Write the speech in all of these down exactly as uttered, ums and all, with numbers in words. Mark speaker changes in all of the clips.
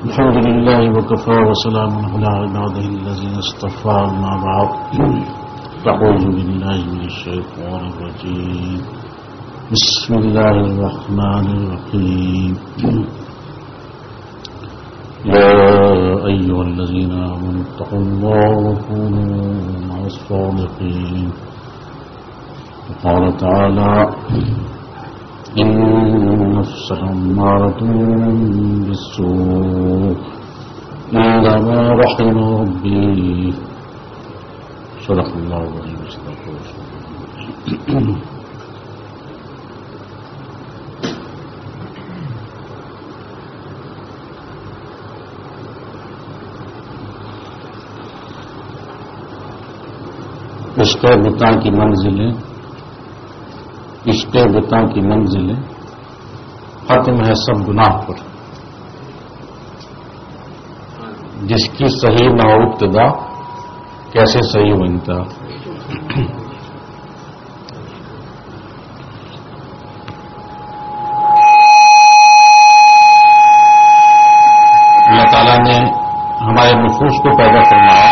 Speaker 1: الحمد لله وكفى وسلام على عباده الذين اصطفى. أما بعد أعوذ بالله من الشيطان الرجيم. بسم الله الرحمن الرحيم. يا أيها الذين آمنوا اتقوا الله وكونوا مع الصادقين. وقال تعالى إن النفس لأمارة بالسوء إلا ما رحم ربي. صدق الله العظيم. عشق بتاں کی منزلیں عشق بتاں کی منزلیں ختم ہے سب گناہ پر. جس کی صحیح نہ ہو ابتدا کیسے صحیح ہو انتہا. اللہ تعالیٰ نے ہمارے نفوس کو پیدا فرمایا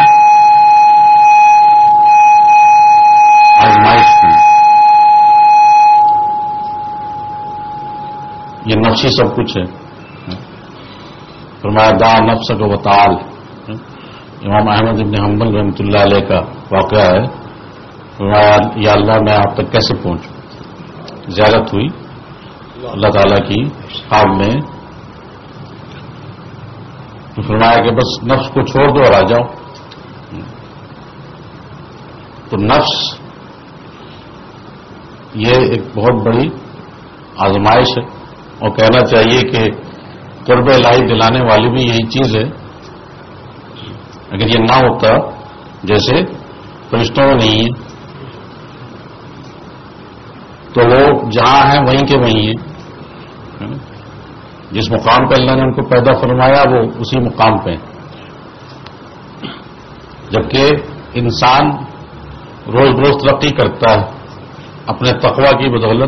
Speaker 1: آزمائش کی. یہ نفسی سب کچھ ہے. فرمایا دا نفس کو وطال. امام احمد ابن حنبل رحمۃ اللہ علیہ کا واقعہ ہے. فرمایا یا اللہ میں آپ تک کیسے پہنچوں. زیارت ہوئی اللہ تعالیٰ کی خواب میں. تو فرمایا کہ بس نفس کو چھوڑ دو اور آ جاؤ. تو نفس یہ ایک بہت بڑی آزمائش ہے. اور کہنا چاہیے کہ قرب الہی دلانے والی بھی یہی چیز ہے. اگر یہ نہ ہوتا جیسے فرشتوں میں نہیں ہے تو وہ جہاں ہیں وہیں کے وہیں ہیں. جس مقام پہ اللہ نے ان کو پیدا فرمایا وہ اسی مقام پہ ہیں. جبکہ انسان روز روز ترقی کرتا ہے اپنے تقوی کی بدولت,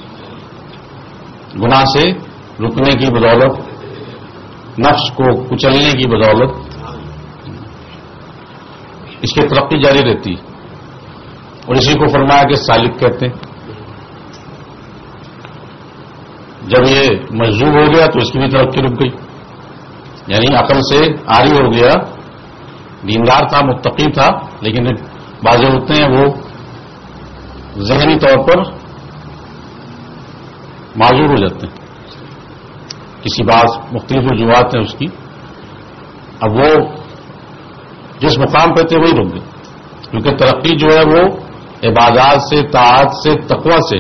Speaker 1: گناہ سے رکنے کی بدولت, نفس کو کچلنے کی بدولت. اس کی ترقی جاری رہتی اور اسی کو فرمایا کہ سالک کہتے ہیں. جب یہ مجذوب ہو گیا تو اس کی بھی ترقی رک گئی. یعنی عقل سے عاری ہو گیا, دیندار تھا, متقی تھا, لیکن بعض ہوتے ہیں وہ ذہنی طور پر معذور ہو جاتے ہیں. کسی بات مختلف وجوہات ہیں اس کی. اب وہ جس مقام پہ تھے وہی رک گئے. کیونکہ ترقی جو ہے وہ عبادات سے, طاعت سے, تقوی سے,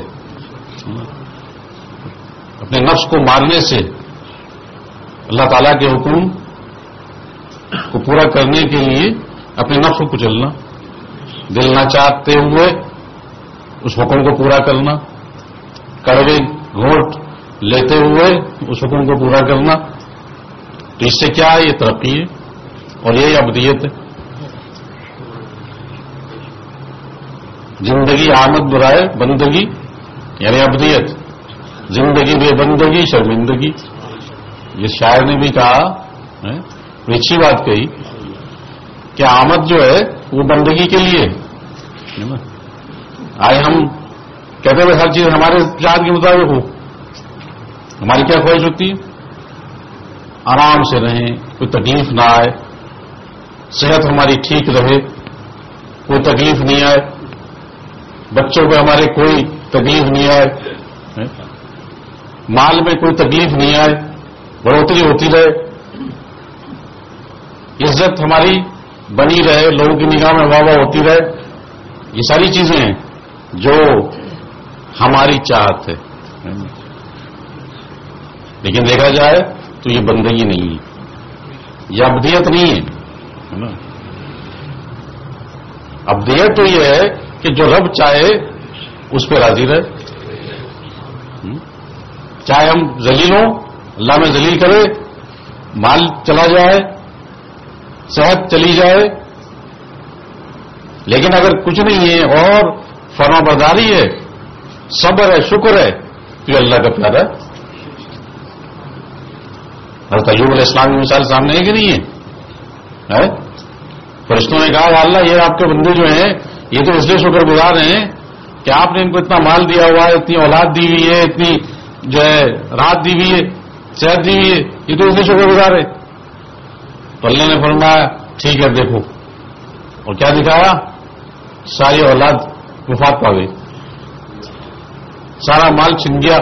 Speaker 1: اپنے نفس کو مارنے سے, اللہ تعالیٰ کے حکم کو پورا کرنے کے لیے اپنے نفس کو کچلنا, دل نہ چاہتے ہوئے اس حکم کو پورا کرنا, کڑوے گھونٹ لیتے ہوئے اس حکم کو پورا کرنا. تو اس سے کیا ہے؟ یہ ترقی ہے اور یہی ابدیت ہے. زندگی آمد برائے بندگی یعنی ابدیت. زندگی بے بندگی شرمندگی. یہ شاعر نے بھی کہا, اچھی بات کہی کہ آمد جو ہے وہ بندگی کے لیے. آئے ہم کہتے ہیں ہر چیز ہمارے چاہت کے مطابق ہو. ہماری کیا خواہش ہوتی ہے؟ آرام سے رہیں, کوئی تکلیف نہ آئے, صحت ہماری ٹھیک رہے, کوئی تکلیف نہیں آئے, بچوں پہ ہمارے کوئی تکلیف نہیں آئے, مال میں کوئی تکلیف نہیں آئے, بڑھوتری ہوتی رہے, عزت ہماری بنی رہے, لوگوں کی نگاہ میں واہ واہ ہوتی رہے. یہ ساری چیزیں ہیں جو ہماری چاہت ہے. لیکن دیکھا جائے تو یہ بندگی نہیں ہے, یہ ابدیت نہیں ہے. ابدیت تو یہ ہے کہ جو رب چاہے اس پہ راضی رہے. چاہے ہم ذلیل ہوں, اللہ میں ذلیل کرے, مال چلا جائے, صحت چلی جائے, لیکن اگر کچھ نہیں ہے اور فرما برداری ہے, صبر ہے, شکر ہے, تو یہ اللہ کا پیارا ہے. حضرت ایوب علیہ السلام کی مثال سامنے ہے کہ نہیں ہے؟ فرشتوں نے کہا اللہ یہ آپ کے بندے جو ہیں یہ تو اس لیے شکر گزار ہیں کہ آپ نے ان کو اتنا مال دیا ہوا ہے، اتنی اولاد دی ہوئی ہے، اتنی جو ہے رات دی ہوئی ہے، صحت دی ہوئی ہے، یہ تو اس لیے شکر گزار ہے. تو اللہ نے فرمایا ٹھیک ہے دیکھو، اور کیا دکھایا؟ ساری اولاد وفات پا گئی، سارا مال چھن گیا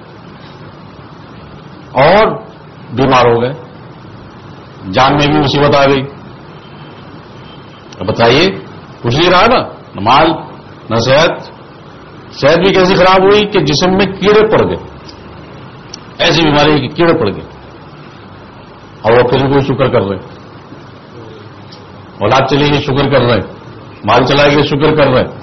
Speaker 1: اور بیمار ہو گئے، جان میں بھی مصیبت آ گئی. اب بتائیے کچھ نہیں رہا نا، نہ مال نہ صحت. صحت بھی کیسی خراب ہوئی کہ جسم میں کیڑے پڑ گئے، ایسی بیماری کہ کیڑے پڑ گئے، اور وہ پھر کوئی شکر کر رہے. اولاد چلے گی شکر کر رہے، مال چلا گیا شکر کر رہے.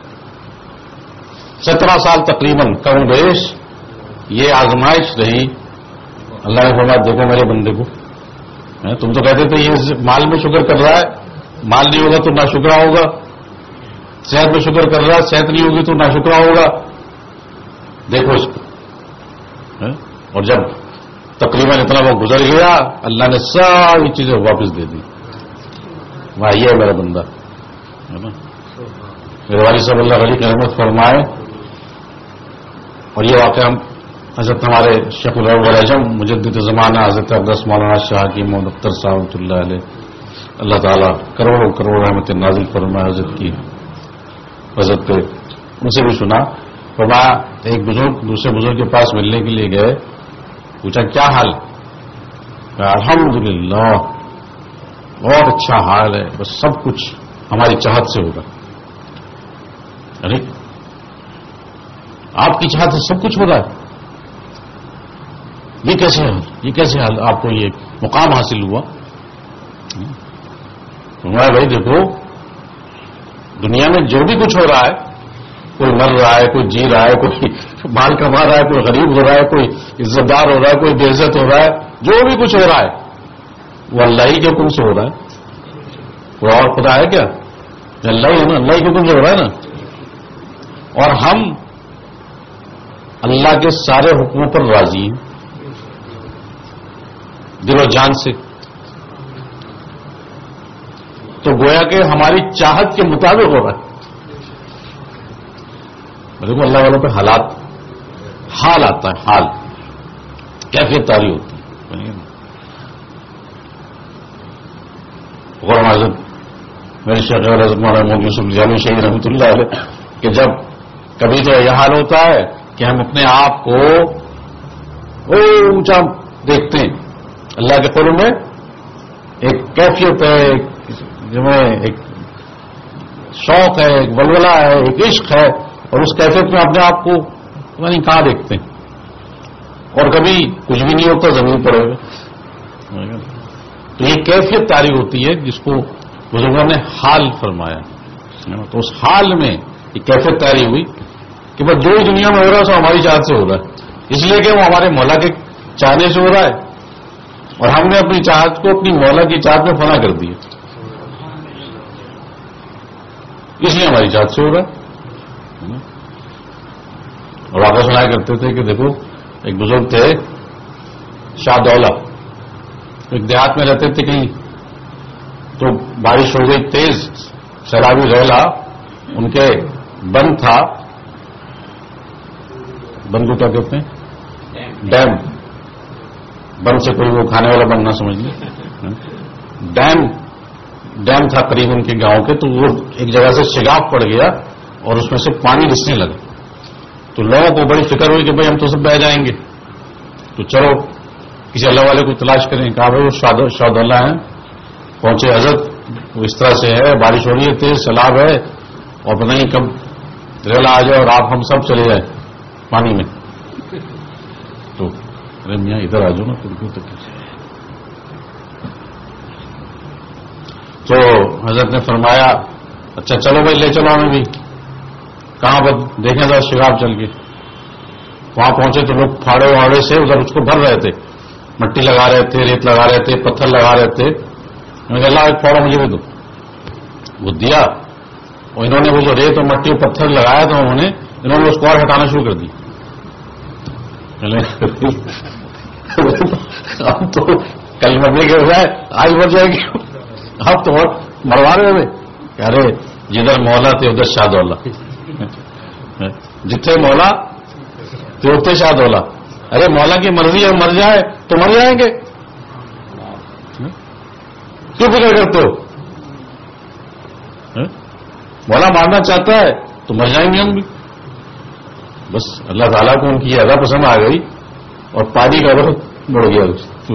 Speaker 1: سترہ سال تقریباً کم بیش یہ آزمائش رہی. اللہ نے فرمایا دیکھو میرے بندے کو، تم تو کہتے تھے یہ مال میں شکر کر رہا ہے، مال نہیں ہوگا تو نہ شکرا ہوگا، صحت میں شکر کر رہا ہے، صحت نہیں ہوگی تو نہ شکرا ہوگا. دیکھو اس کو. اور جب تقریباً اتنا وہ گزر گیا اللہ نے ساری چیزیں واپس دے دی. وہاں یہ ہے میرا بندہ. میرے والد صاحب اللہ علیہ کی رحمت فرمائے. اور یہ واقعہ ہم حضرت ہمارے شیخ الاعظم مجدد زمانہ حضرت عبدالس مولانا شاہ کی محمد اختر صاحب رحمۃ اللہ علیہ، اللہ تعالیٰ کروڑوں کروڑ رحمت نازل فرمائے حضرت کی حضرت پہ. ان سے بھی سنا. فرمایا ایک بزرگ دوسرے بزرگ کے پاس ملنے کے لیے گئے، پوچھا کیا حال؟ الحمدللہ بہت اچھا حال ہے، بس سب کچھ ہماری چاہت سے ہوگا. ارے آپ کی چاہت سے سب کچھ ہو رہا ہے؟ یہ کیسے ہے؟ یہ کیسے حال آپ کو یہ مقام حاصل ہوا؟ تمہارا بھائی دیکھو دنیا میں جو بھی کچھ ہو رہا ہے، کوئی مر رہا ہے، کوئی جی رہا ہے، کوئی مال کما رہا ہے، کوئی غریب ہو رہا ہے، کوئی عزت دار ہو رہا ہے، کوئی بے عزت ہو رہا ہے، جو بھی کچھ ہو رہا ہے وہ اللہ ہی کے حکم سے ہو رہا ہے. کوئی اور خدا ہے کیا؟ اللہ ہی ہے نا، اللہ ہی کے حکم سے ہو رہا ہے نا. اور ہم اللہ کے سارے حکموں پر راضی ہیں دل و جان سے. تو گویا کہ ہماری چاہت کے مطابق ہو رہا ہے. دیکھو اللہ والوں پہ حالات حال آتا ہے، حال کیفیت تاری ہوتی ہے. غور حضرت میرے شیخ حضرت مولانا محمد یوسف جامی شہید رحمۃ اللہ علیہ کہ جب کبھی تو یہ حال ہوتا ہے کہ ہم اپنے آپ کو اونچا دیکھتے ہیں. اللہ کے قرب میں ایک کیفیت ہے، ایک شوق ہے، ایک ولولہ ہے، ایک عشق ہے، اور اس کیفیت میں اپنے آپ کو نہیں کہاں دیکھتے ہیں. اور کبھی کچھ بھی نہیں ہوتا زمین پر ہوئے. تو یہ کیفیت تاری ہوتی ہے جس کو بزرگوں نے حال فرمایا. تو اس حال میں یہ کیفیت تاری ہوئی کہ بس جو دنیا میں ہو رہا ہے سو ہماری چاہت سے ہو رہا ہے، اس لیے کہ وہ ہمارے مولا کے چاہنے سے ہو رہا ہے، اور ہم نے اپنی چاہت کو اپنی مولا کی چاہت میں فنا کر دی، اس لیے ہماری چاہت سے ہو رہا ہے. اور واقعہ سنایا کرتے تھے کہ دیکھو ایک بزرگ تھے شاہ دولہ، ایک دیہات میں رہتے تھے کہیں، تو بارش ہو گئی تیز، سیلابی ریلا، ان کے بند تھا، بند کو کیا کہتے ہیں؟ ڈیم. بند سے کوئی وہ کھانے والا بند نہ سمجھ لیں. ڈیم ڈیم تھا قریب ان کے گاؤں کے، تو وہ ایک جگہ سے شگاف پڑ گیا اور اس میں سے پانی رسنے لگا. تو لوگوں کو بڑی فکر ہوئی کہ بھائی ہم تو سب بہ جائیں گے، تو چلو کسی اللہ والے کو تلاش کریں. کہا بھائی وہ شاد اللہ ہیں. پہنچے حضرت وہ اس طرح سے ہے، بارش ہو رہی ہے، تیز سیلاب ہے، اور پتہ نہیں کب ریلا آ جائے اور آپ ہم سب چلے جائیں پانی میں. تو ارے میاں ادھر آ جاؤ نا پھر کیوں تک. تو حضرت نے فرمایا اچھا چلو بھائی لے چلو ہمیں بھی. کہاں پر دیکھیں ذرا شگاف چل کے. وہاں پہنچے تو لوگ پھاڑے واڑے سے ادھر اس کو بھر رہے تھے، مٹی لگا رہے تھے، ریت لگا رہے تھے، پتھر لگا رہے تھے. میں نے کہا اللہ ایک پھاڑا مجھے بھی دو. وہ دیا، اور انہوں نے وہ جو ریت اور مٹی اور پتھر لگایا تھا انہوں نے انہوں نے اس کو اور ہٹانا شروع کر دی. اب تو کل مرنے کے بجائے آج مر جائے گی. اب تو مروا رہے ہوئے. ارے جدھر مولا تھے ادھر شاہ دولا, جتنے مولا تھے اتنے شاہ دولا. ارے مولا کی مرضی ہے مر جائے تو مر جائیں گے, کیوں فکر کرتے ہو؟ مولا مارنا چاہتا ہے تو مر جائیں گے ہم بھی. بس اللہ تعالیٰ کو ان کی ادا پسند آ گئی اور پانی کا رخ مڑ گیا.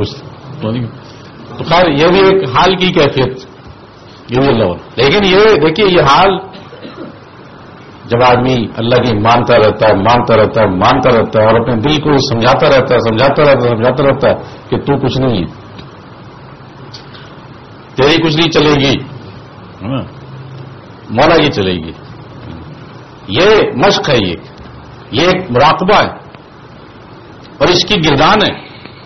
Speaker 1: تو خیر یہ بھی ایک حال کی کیفیت, یہ بھی اللہ. لیکن یہ دیکھیے یہ حال جب آدمی اللہ کی مانتا رہتا ہے مانتا رہتا ہے مانتا رہتا ہے اور اپنے دل کو سمجھاتا رہتا ہے سمجھاتا رہتا ہے سمجھاتا رہتا ہے کہ تو کچھ نہیں ہے, تیری کچھ نہیں چلے گی, مولا کی چلے گی. یہ مشق ہے, یہ یہ ایک مراقبہ ہے اور اس کی گردان ہے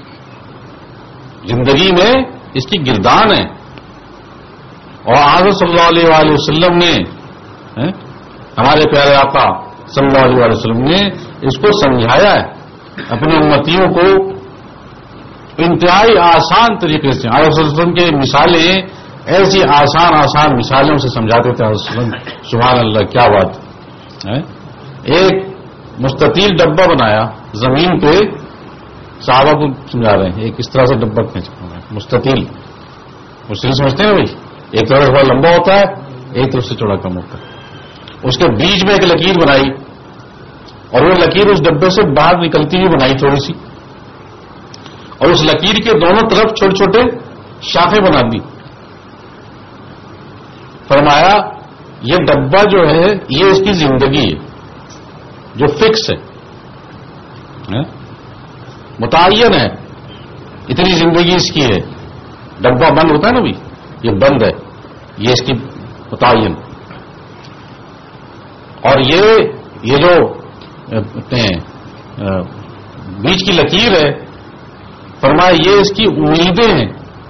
Speaker 1: زندگی میں, اس کی گردان ہے. اور حضرت صلی اللہ علیہ وآلہ وسلم نے, ہمارے پیارے آقا صلی اللہ علیہ وآلہ وسلم نے اس کو سمجھایا ہے اپنے امتیوں کو انتہائی آسان طریقے سے. حضرت صلی اللہ علیہ وسلم کے مثالیں ایسی آسان آسان مثالوں سے سمجھاتے تھے حضرت صلی اللہ علیہ وسلم. سبحان اللہ, کیا بات ہے. ایک مستطیل ڈبہ بنایا زمین پہ, صحابہ کو سمجھا رہے ہیں ایک اس طرح سے ڈبہ کھینچ مستطیل. مستطیل سمجھتے ہیں بھائی, ایک طرف سے بڑا لمبا ہوتا ہے ایک طرف سے چوڑا کم ہوتا ہے. اس کے بیچ میں ایک لکیر بنائی اور وہ لکیر اس ڈبے سے باہر نکلتی ہوئی بنائی تھوڑی سی, اور اس لکیر کے دونوں طرف چھوٹے چھوٹے شاخیں بنا دی. فرمایا یہ ڈبہ جو ہے یہ اس کی زندگی ہے جو فکس ہے, متعین ہے, اتنی زندگی اس کی ہے. ڈبہ بند ہوتا ہے نا بھائی, یہ بند ہے, یہ اس کی متعین. اور یہ یہ جو بیچ کی لکیر ہے, فرمایا یہ اس کی امیدیں ہیں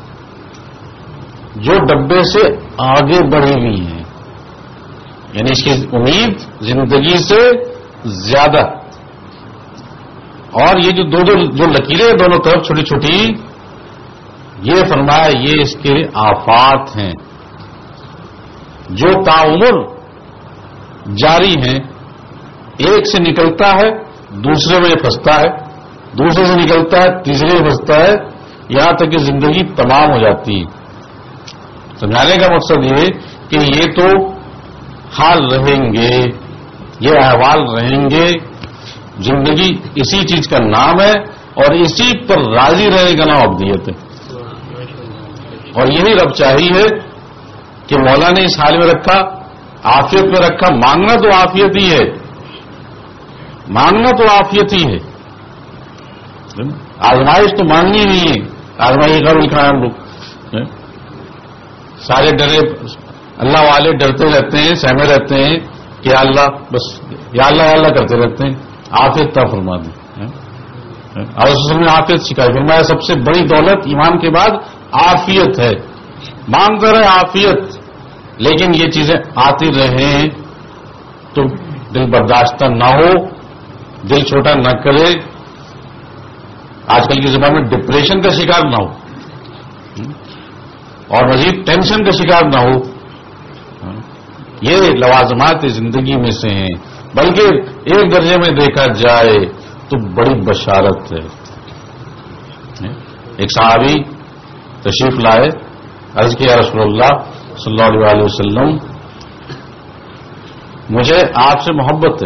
Speaker 1: جو ڈبے سے آگے بڑھی ہوئی ہیں, یعنی اس کی امید زندگی سے زیادہ. اور یہ جو دو دو جو لکیریں دونوں طرف چھوٹی چھوٹی, یہ فرمایا یہ اس کے آفات ہیں جو تعمر جاری ہیں. ایک سے نکلتا ہے دوسرے میں پھنستا ہے, دوسرے سے نکلتا ہے تیسرے میں پھنستا ہے, یہاں تک کہ زندگی تمام ہو جاتی ہے. سمجھانے کا مقصد یہ کہ یہ تو حال رہیں گے, یہ احوال رہیں گے. زندگی اسی چیز کا نام ہے اور اسی پر راضی رہنے کا نام ابدیت ہے. اور یہی رب چاہیے کہ مولا نے اس حال میں رکھا, عافیت میں رکھا. مانگنا تو عافیت ہی ہے, مانگنا تو عافیت ہی ہے. آزمائش تو مانگنی نہیں ہے, آزمائش کا لکھا ہے ہم لوگ. سارے ڈرے اللہ والے ڈرتے رہتے ہیں, سہمے رہتے ہیں کہ یا اللہ بس یا اللہ یا اللہ کرتے رہتے ہیں. عافیت تا فرما دیں. اور اس نے عافیت سکھائی. فرمایا سب سے بڑی دولت ایمان کے بعد عافیت ہے. مانگتے رہے عافیت, لیکن یہ چیزیں آتی رہیں تو دل برداشتہ نہ ہو, دل چھوٹا نہ کرے, آج کل کے زمانے میں ڈپریشن کا شکار نہ ہو اور مزید ٹینشن کا شکار نہ ہو. یہ لوازمات زندگی میں سے ہیں, بلکہ ایک درجے میں دیکھا جائے تو بڑی بشارت ہے. ایک صحابی تشریف لائے, عرض کیا رسول اللہ صلی اللہ علیہ وسلم مجھے آپ سے محبت ہے.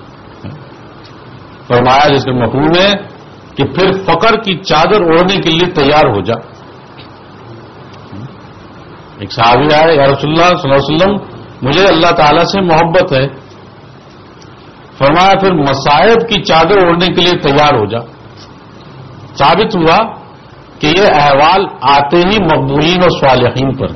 Speaker 1: فرمایا جس کا مفہوم ہے کہ پھر فقر کی چادر اوڑھنے کے لیے تیار ہو جا. ایک صحابی آئے, یا رسول اللہ صلی اللہ علیہ وسلم مجھے اللہ تعالیٰ سے محبت ہے. فرمایا پھر مصائب کی چادر اوڑھنے کے لیے تیار ہو جا. ثابت ہوا کہ یہ احوال آتے ہی مقبولین اور صالحین پر.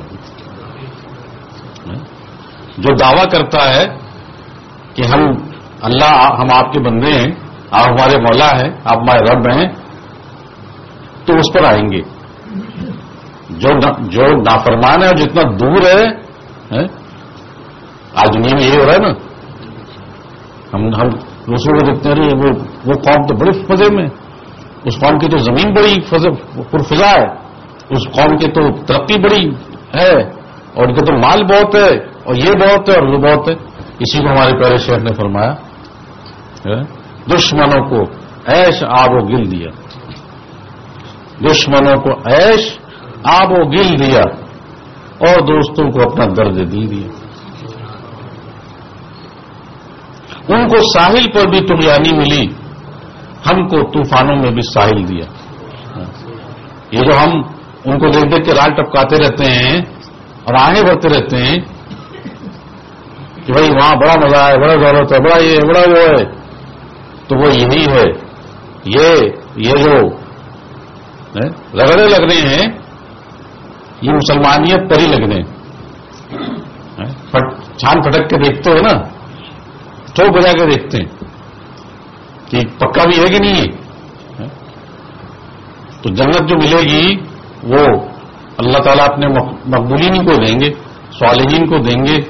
Speaker 1: جو دعویٰ کرتا ہے کہ ہم اللہ ہم آپ کے بندے ہیں, آپ ہمارے مولا ہیں, آپ ہمارے رب ہیں, تو اس پر آئیں گے. جو جو نافرمان ہے اور جتنا دور ہے, آج دنیا میں یہ ہو رہا ہے نا, ہم ہم دوسروں کو دیکھتے ہیں وہ وہ قوم تو بڑے مزے میں, اس قوم کی تو زمین بڑی پرفضا ہے، اس قوم کی تو ترقی بڑی ہے، اور ان کا تو مال بہت ہے، اور یہ بہت ہے اور وہ بہت ہے. اسی کو ہمارے پیارے شیخ نے فرمایا دشمنوں کو عیش آب و گل دیا، دشمنوں کو عیش آب و گل دیا، اور دوستوں کو اپنا درد دل دیا. ان کو ساحل پر بھی طغیانی ملی، ہم کو طوفانوں میں بھی ساحل دیا. یہ جو ہم ان کو دیکھ دیکھ کے رال ٹپکاتے رہتے ہیں اور آگے بڑھتے رہتے ہیں کہ بھائی وہاں بڑا مزہ ہے، بڑا دولت ہے، بڑا یہ بڑا وہ ہے، تو وہ یہی ہے. یہ یہ جو رگڑے لگ رہے ہیں یہ مسلمانیت پر ہی لگ رہے ہیں. چھان پھٹک کے دیکھتے ہو نا، چوک بجا کے دیکھتے ہیں کہ پکا بھی ہے کہ نہیں ہے. تو جنت جو ملے گی وہ اللہ تعالیٰ اپنے مقبولین کو دیں گے، صالحین کو دیں گے.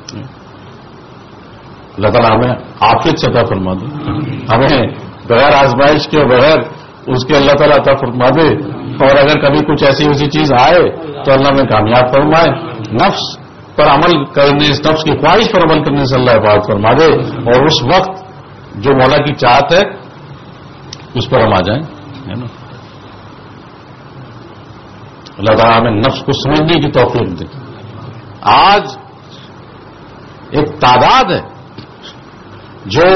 Speaker 1: اللہ تعالیٰ ہمیں عافیت سے عطا فرما دے، ہمیں بغیر آزمائش کے اور بغیر اس کے اللہ تعالیٰ عطا فرما دے. اور اگر کبھی کچھ ایسی ویسی چیز آئے تو اللہ میں کامیاب فرمائے. نفس پر عمل کرنے، اس نفس کی خواہش پر عمل کرنے سے اللہ حفاظت فرما دے، اور اس وقت جو مولا کی چاہت ہے اس پر ہم آ جائیں، ہے نا. اللہ تعالیٰ ہمیں نفس کو سمجھنے کی توفیق دے. آج ایک تعداد ہے جو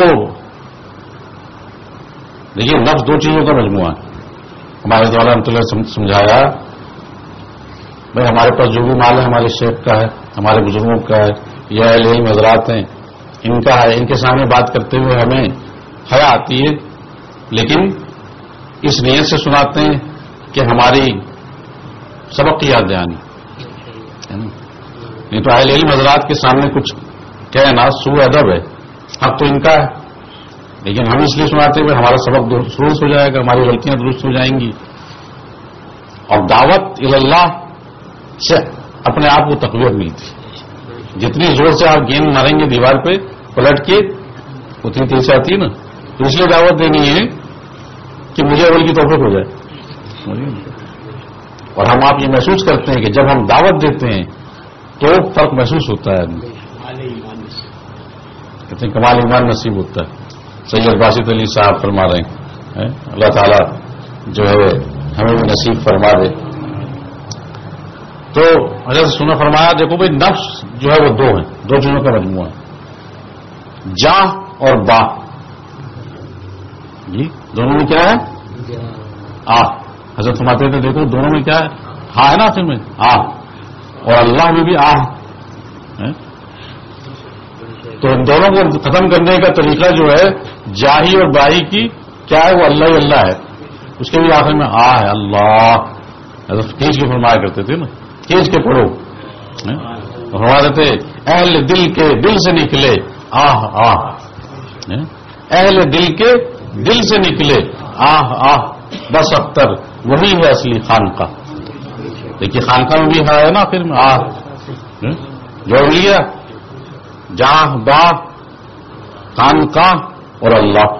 Speaker 1: دیکھیے نفس دو چیزوں کا مجموعہ ہے. ہمارے دوارا رحمۃ اللہ نے سمجھایا بھائی ہمارے پاس جو بھی مال ہے ہمارے شیخ کا ہے، ہمارے بزرگوں کا ہے، یہ اہل علم حضرات ہیں ان کا ہے. ان کے سامنے بات کرتے ہوئے ہمیں حیا آتی ہے، لیکن اس نیت سے سناتے ہیں کہ ہماری سبق کی یاد دہانی ہے نا. نہیں تو اہل علم حضرات کے سامنے کچھ کہنا سو ادب ہے، حق تو ان کا ہے، لیکن ہم اس لیے سناتے ہوئے ہمارا سبق درست ہو جائے گا، ہماری غلطیاں درست ہو جائیں گی. اور دعوت اللہ سے اپنے آپ کو تقویت ملتی. جتنی زور سے آپ گیند ماریں گے دیوار پہ پلٹ کے اتنی تیز سے آتی ہے نا. تو اس لیے دعوت دینی ہے کہ مجھے اول کی توفیق ہو جائے. اور ہم آپ یہ محسوس کرتے ہیں کہ جب ہم دعوت دیتے ہیں تو فرق محسوس ہوتا ہے. کہتے ہیں کمال ایمان نصیب ہوتا ہے. سید باسط علی صاحب فرما رہے ہیں اللہ تعالیٰ جو ہے ہمیں بھی نصیب فرما دے. تو حضرت سنا فرمایا دیکھو بھائی نفس جو ہے وہ دو ہیں، دو چیزوں کا مجموعہ ہے، جاہ اور با. جی دونوں میں کیا ہے؟ آ. حضرت فرماتے تھے دیکھو دونوں میں کیا ہے؟ ہاں ہے نا آخر میں آ، اور اللہ میں بھی آ. تو ان دونوں کو ختم کرنے کا طریقہ جو ہے جاہی اور باہی کی کیا ہے؟ وہ اللہ ہی اللہ ہے. اس کے بھی آخر میں آ ہے اللہ. حضرت کھینچ کے فرمایا کرتے تھے نا، کھینچ کے پڑھو. فرماتے تھے اہل دل کے دل سے نکلے آہ آہ، اہل دل کے دل سے نکلے آہ آہ، بس اختر وہی ہے اصلی خانقاہ. دیکھیے خانقاہ میں بھی ہے نا پھر میں آہ جوڑ لیا، جاہ با خانقاہ اور اللہ.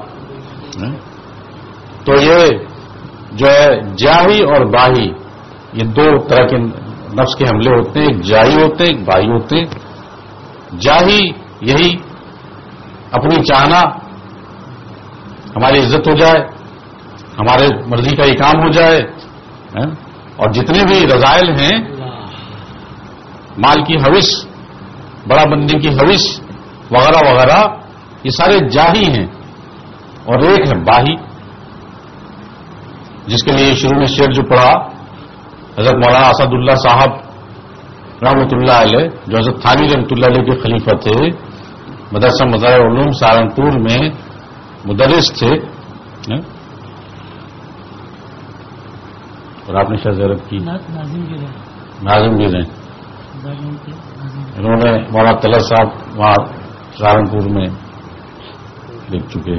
Speaker 1: تو یہ جو ہے جاہی اور باہی یہ دو طرح کے نفس کے حملے ہوتے ہیں، ایک جاہی ہوتے ہیں، ایک باہی ہوتے ہیں. جاہی یہی اپنی چاہنا ہماری عزت ہو جائے، ہمارے مرضی کا یہ کام ہو جائے، اور جتنے بھی رذائل ہیں مال کی حوث، بڑا بننے کی حوث وغیرہ وغیرہ یہ سارے جاہی ہیں. اور ایک ہے باہی جس کے لیے شروع میں شعر جو پڑھا حضرت مولانا اسد اللہ صاحب رحمۃ اللہ علیہ جو حضرت تھانوی رحمۃ اللہ علیہ کے خلیفہ تھے، مدرسہ مظاہر علوم سہارنپور میں مدرس تھے. اور آپ نے شاہ زیارت کی ناظم بھی رہے. انہوں نے مولانا طلعت صاحب وہاں سہارنپور میں دیکھ چکے،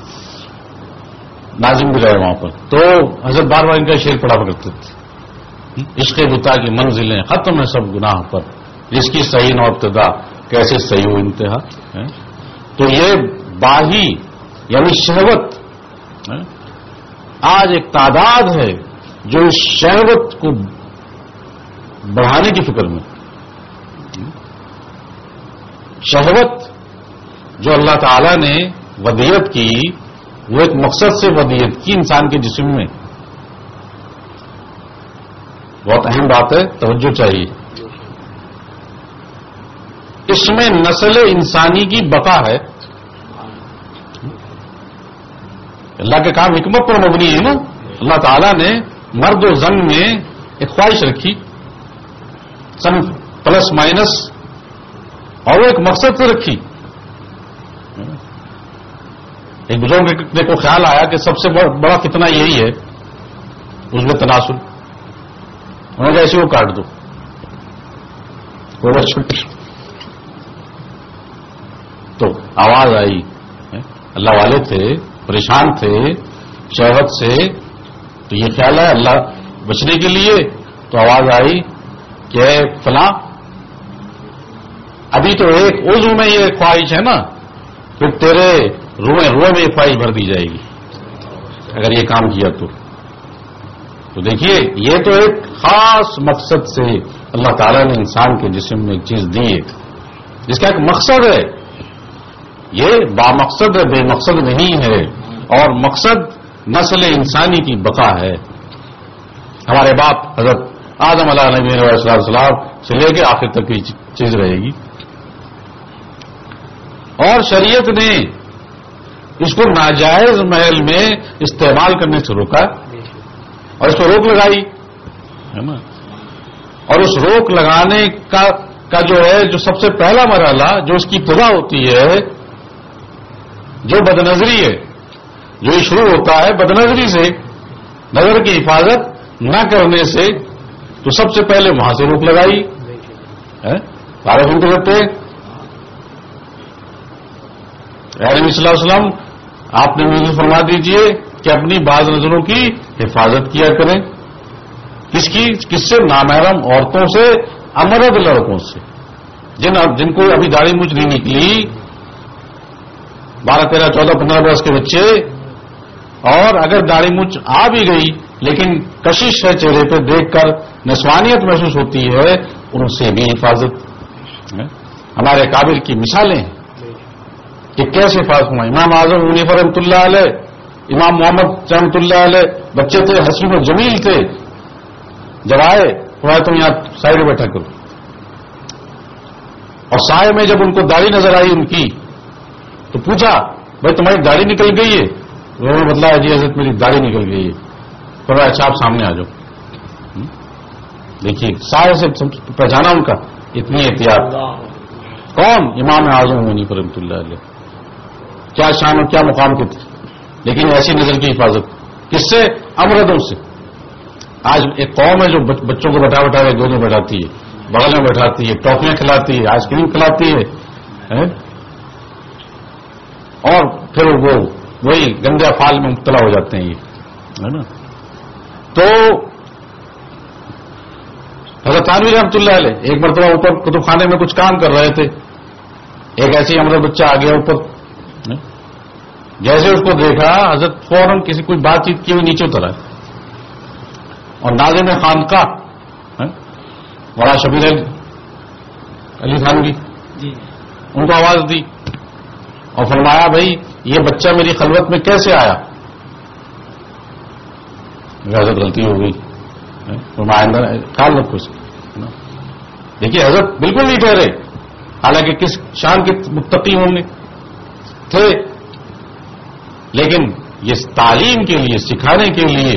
Speaker 1: ناظم بھی رہے وہاں پر. تو حضرت بار بار ان کا شعر پڑھا کرتے تھے، عشق بتا کی منزلیں ختم ہے سب گناہ پر، جس کی صحیح نو ابتدا کیسے صحیح ہو انتہا. تو یہ باہی یعنی شہوت آج ایک تعداد ہے جو اس شہوت کو بڑھانے کی فکر میں. شہوت جو اللہ تعالی نے ودیت کی وہ ایک مقصد سے ودیت کی انسان کے جسم میں. بہت اہم بات ہے, توجہ چاہیے. اس میں نسل انسانی کی بقا ہے. اللہ کے کام حکمت پر مبنی ہے نا. اللہ تعالیٰ نے مرد و زن میں ایک خواہش رکھی سم پلس مائنس, اور وہ ایک مقصد سے رکھی. ایک بزرگ کو خیال آیا کہ سب سے بڑا فتنہ یہی ہے, اس میں تناسل. انہوں نے ایسے وہ کاٹ دو, وہ چھٹی. تو آواز آئی, اللہ والے تھے, پریشان تھے شہوت سے, تو یہ خیال ہے اللہ بچنے کے لیے. تو آواز آئی کہ فلاں ابھی تو ایک عضو میں یہ خواہش ہے نا, پھر تیرے روئے روئے میں یہ خواہش بھر دی جائے گی اگر یہ کام کیا تو. تو دیکھیے یہ تو ایک خاص مقصد سے اللہ تعالیٰ نے انسان کے جسم میں ایک چیز دی ہے جس کا ایک مقصد ہے. یہ بامقصد ہے, بے مقصد نہیں ہے. اور مقصد نسل انسانی کی بقا ہے. ہمارے باپ حضرت آدم علیہ نبی علیہ السلام سے لے کے آخر تک کی چیز رہے گی. اور شریعت نے اس کو ناجائز محل میں استعمال کرنے سے روکا اور اس کو روک لگائی ہے نا. اور اس روک لگانے کا کا جو ہے جو سب سے پہلا مرحلہ جو اس کی ابتدا ہوتی ہے, جو بدنظری ہے, جو یہ شروع ہوتا ہے بدنظری سے, نظر کی حفاظت نہ کرنے سے, تو سب سے پہلے وہاں سے روک لگائی. سارے سنتے رہتے ہیں نبی صلی اللہ علیہ وسلم, آپ نے مجھے فرما دیجئے کہ اپنی بعض نظروں کی حفاظت کیا کریں. کس کی؟ کس سے؟ نامحرم عورتوں سے, امرد لڑکوں سے, جن جن کو ابھی داڑھی مچھ نہیں نکلی, بارہ تیرہ چودہ پندرہ برس کے بچے, اور اگر داڑھی مچھ آ بھی گئی لیکن کشش ہے چہرے پہ دیکھ کر, نسوانیت محسوس ہوتی ہے, ان سے بھی حفاظت. ہمارے قابل کی مثالیں ہیں کہ کیسے حفاظت ہوا. امام اعظم منیفر رحمۃ اللہ علیہ, امام محمد رحمۃ اللہ علیہ بچے تھے, حسین و جمیل تھے. جب آئے فرمایا تم یہاں سائڈ میں بیٹھا کرو, اور سائے میں جب ان کو داڑھی نظر آئی ان کی تو پوچھا بھائی تمہاری داڑھی نکل گئی ہے؟ انہوں نے بتلایا جی حضرت میری داڑھی نکل گئی ہے. فرمایا اچھا آپ سامنے آ جاؤ. دیکھیے سائے سے پہچانا ان کا, اتنی احتیاط. کون؟ امام اعظم منیفر رحمۃ اللہ علیہ. کیا شان اور کیا مقام کے تھے, لیکن ایسی نظر کی حفاظت کس سے؟ امردوں سے. آج ایک قوم ہے جو بچوں کو بٹھا بٹھا کے گود میں بیٹھاتی ہے, بغل میں بیٹھاتی ہے, ٹافیاں کھلاتی ہے, آئس کریم کھلاتی ہے, اور پھر وہ وہی گندے افعال میں مبتلا ہو جاتے ہیں. یہ ہے نا. تو حضرت تھانوی رحمۃ اللہ علیہ ایک مرتبہ اوپر کتب خانے میں کچھ کام کر رہے تھے. ایک ایسی امرد بچہ آ گیا اوپر, جیسے اس کو دیکھا حضرت فوراً کسی کوئی بات چیت کی ہوئی نیچے اترا, اور ناظم خانقاہ مولانا شبیر علی تھانوی ان کو آواز دی اور فرمایا بھائی یہ بچہ میری خلوت میں کیسے آیا؟ حضرت غلطی ہو گئی, آئندہ خیال رکھو اس کا. دیکھیے حضرت بالکل نہیں ٹھہرے, حالانکہ کس شان کے متقی ہوں گے تھے, لیکن یہ تعلیم کے لیے, سکھانے کے لیے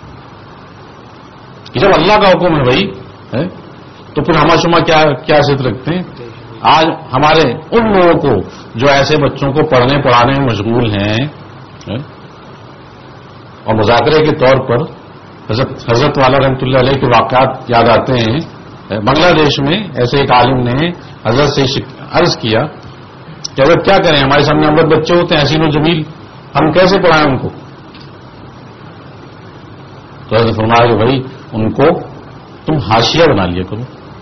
Speaker 1: کہ جب اللہ کا حکم ہے بھائی تو پھر ہما شما کیا کیا حیثیت رکھتے ہیں. آج ہمارے ان لوگوں کو جو ایسے بچوں کو پڑھنے پڑھانے میں مشغول ہیں اور مذاکرے کے طور پر حضرت حضرت والا رحمۃ اللہ علیہ کے واقعات یاد آتے ہیں. بنگلہ دیش میں ایسے ایک عالم نے حضرت سے عرض کیا کہ حضرت کیا کریں, ہمارے سامنے امرد بچے ہوتے ہیں حسین و جمیل, ہم کیسے پڑھائیں ان کو؟ تو حضرت فرمایا کہ بھائی ان کو تم حاشیہ بنا لیا کرو.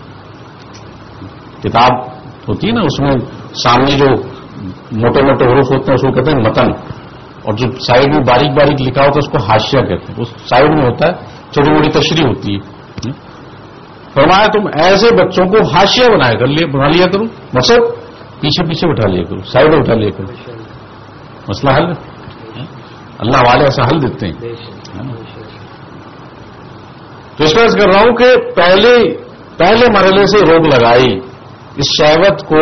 Speaker 1: کتاب ہوتی ہے نا, اس میں سامنے جو موٹے موٹے حروف ہوتے ہیں اس کو کہتے ہیں متن, اور جو سائڈ میں باریک باریک لکھا ہوتا ہے اس کو حاشیہ کہتے ہیں. اس سائڈ میں ہوتا ہے چھوٹی موٹی تشریح ہوتی ہے. فرمایا تم ایسے بچوں کو حاشیہ بنایا کر لیا بنا لیا کرو, مقصد پیچھے پیچھے بٹھا لیا کرو, سائڈ میں بٹھا لیا کرو, مسئلہ حل. اللہ والے ایسا حل دیتے ہیں. تو اس طرح کر رہا ہوں کہ پہلے پہلے مرحلے سے روک لگائی اس شہوت کو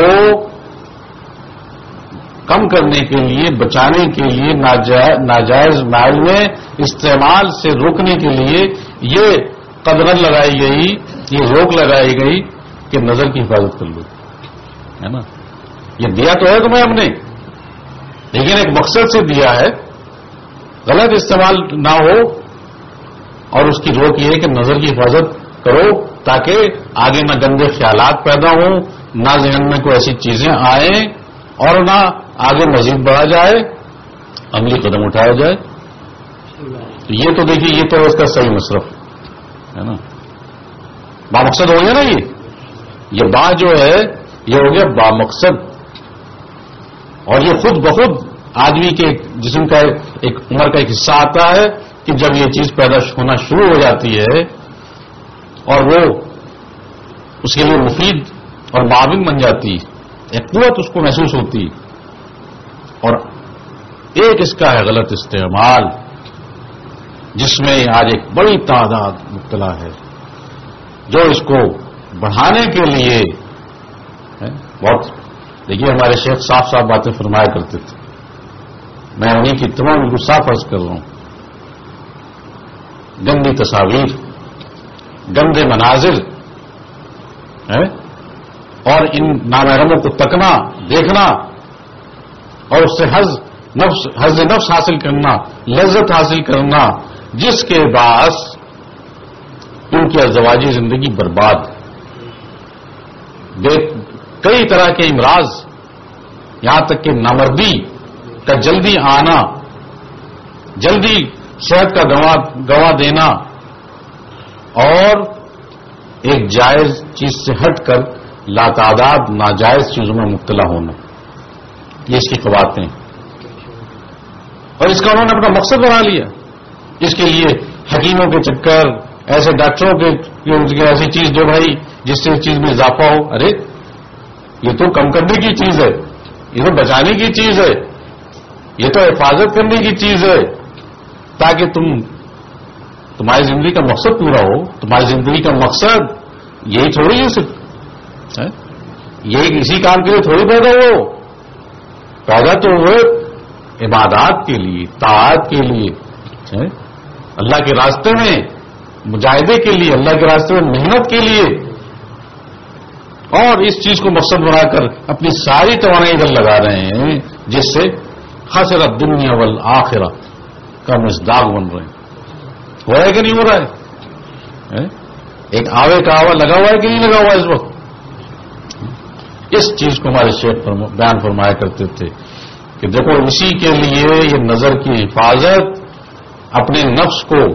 Speaker 1: کم کرنے کے لیے, بچانے کے لیے, ناجائز مال میں استعمال سے روکنے کے لیے یہ قدرت لگائی گئی, یہ روک لگائی گئی کہ نظر کی حفاظت کر لو, ہے نا. یہ دیا تو ہے تمہیں ہم نے, لیکن ایک مقصد سے دیا ہے, غلط استعمال نہ ہو, اور اس کی روک یہ ہے کہ نظر کی حفاظت کرو تاکہ آگے نہ گندے خیالات پیدا ہوں, نہ ذہن میں کوئی ایسی چیزیں آئیں, اور نہ آگے مزید بڑھا جائے, عملی قدم اٹھایا جائے. تو یہ تو دیکھیے یہ تو اس کا صحیح مصرف ہے نا, با مقصد ہو گیا نا. یہ یہ با جو ہے یہ ہو گیا با مقصد, اور یہ خود بخود آدمی کے جسم کا ایک عمر کا ایک حصہ آتا ہے کہ جب یہ چیز پیدا ہونا شروع ہو جاتی ہے اور وہ اس کے لیے مفید اور معاون بن جاتی, ایک قوت اس کو محسوس ہوتی, اور ایک اس کا ہے غلط استعمال جس میں آج ایک بڑی تعداد مبتلا ہے, جو اس کو بڑھانے کے لیے بہت. دیکھیے ہمارے شیخ صاف صاف باتیں فرمایا کرتے تھے, میں انہیں کی تمام بالکل صاف عرض کر رہا ہوں. گندی تصاویر, گندے مناظر اور ان نامحرموں کو تکنا, دیکھنا, اور اس سے حظ نفس حظ نفس حاصل کرنا, لذت حاصل کرنا, جس کے باعث ان کی ازدواجی زندگی برباد, کئی طرح کے امراض, یہاں تک کہ نامردی کا جلدی آنا, جلدی صحت کا گواہ دینا, اور ایک جائز چیز سے ہٹ کر لاتعداد ناجائز چیزوں میں مبتلا ہونا, یہ اس کی خواتین. اور اس کا انہوں نے اپنا مقصد بنا لیا. اس کے لیے حکیموں کے چکر, ایسے ڈاکٹروں کے ایسی چیز جو بھائی جس سے اس چیز میں اضافہ ہو. ارے یہ تو کم کرنے کی چیز ہے, یہ تو بچانے کی چیز ہے, یہ تو حفاظت کرنے کی چیز ہے, تاکہ تم تمہاری زندگی کا مقصد پورا ہو. تمہاری زندگی کا مقصد یہی تھوڑی ہے صرف, یہی اسی کام کے لیے تھوڑی پیدا ہو. پیدا تو ہوئے عبادات کے لیے, طاعت کے لیے, اللہ کے راستے میں مجاہدے کے لیے, اللہ کے راستے میں محنت کے لیے, اور اس چیز کو مقصد بنا کر اپنی ساری توانائی ادھر لگا رہے ہیں, جس سے خسرت دنیا والآخرہ کا مصداق بن رہے ہیں. ہو رہا ہے کہ نہیں ہو رہا ہے؟ ایک آوے کا آوا لگا ہوا ہے کہ نہیں لگا ہوا اس وقت؟ اس چیز کو ہمارے شیخ بیان فرمایا کرتے تھے کہ دیکھو اسی کے لیے یہ نظر کی حفاظت, اپنے نفس کو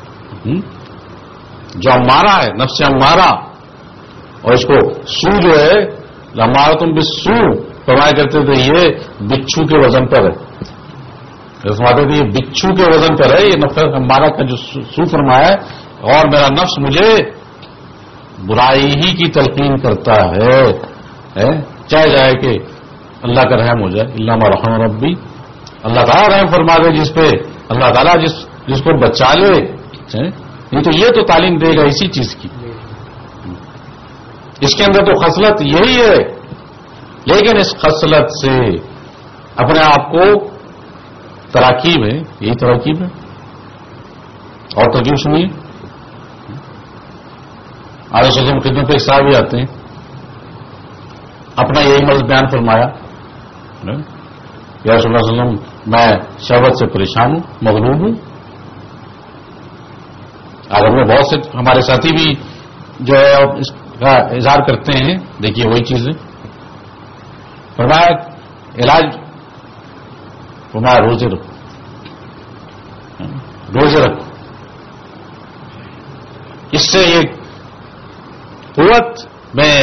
Speaker 1: جو ہمارا ہے, نفس سے ہمارا, اور اس کو سو جو ہے ہمارا تم بھی سو فرمایا کرتے تھے, یہ بچھو کے وزن پر ہے. فرماتے تھے یہ بچھو کے وزن پر ہے, یہ نفس ہمارا کا جو سو فرمایا ہے, اور میرا نفس مجھے برائی ہی کی تلقین کرتا ہے, چاہے جائے کہ اللہ کا رحم ہو جائے. اللہ رحم ربی, اللہ تعالیٰ رحم فرما دے جس پہ, اللہ تعالیٰ جس جس کو بچا لے. نہیں تو یہ تو تعلیم دے گا اسی چیز کی. اس کے اندر تو خصلت یہی ہے, لیکن اس خصلت سے اپنے آپ کو تراکیب ہے, یہی تراکیب ہے. اور ترکیب سنیے, آج سوچم خدمت پہ صاحب بھی آتے ہیں, اپنا یہی مرض بیان فرمایا, یا رسول اللہ صلی اللہ علیہ وسلم میں شہوت سے پریشان ہوں, مغلوب ہوں. اگر میں بہت سے ہمارے ساتھی بھی جو ہے اس کا اظہار کرتے ہیں, دیکھیے وہی چیزیں فرمایا. علاج فرمایا روزے رکھو, روزے رکھو, اس سے ایک قوت میں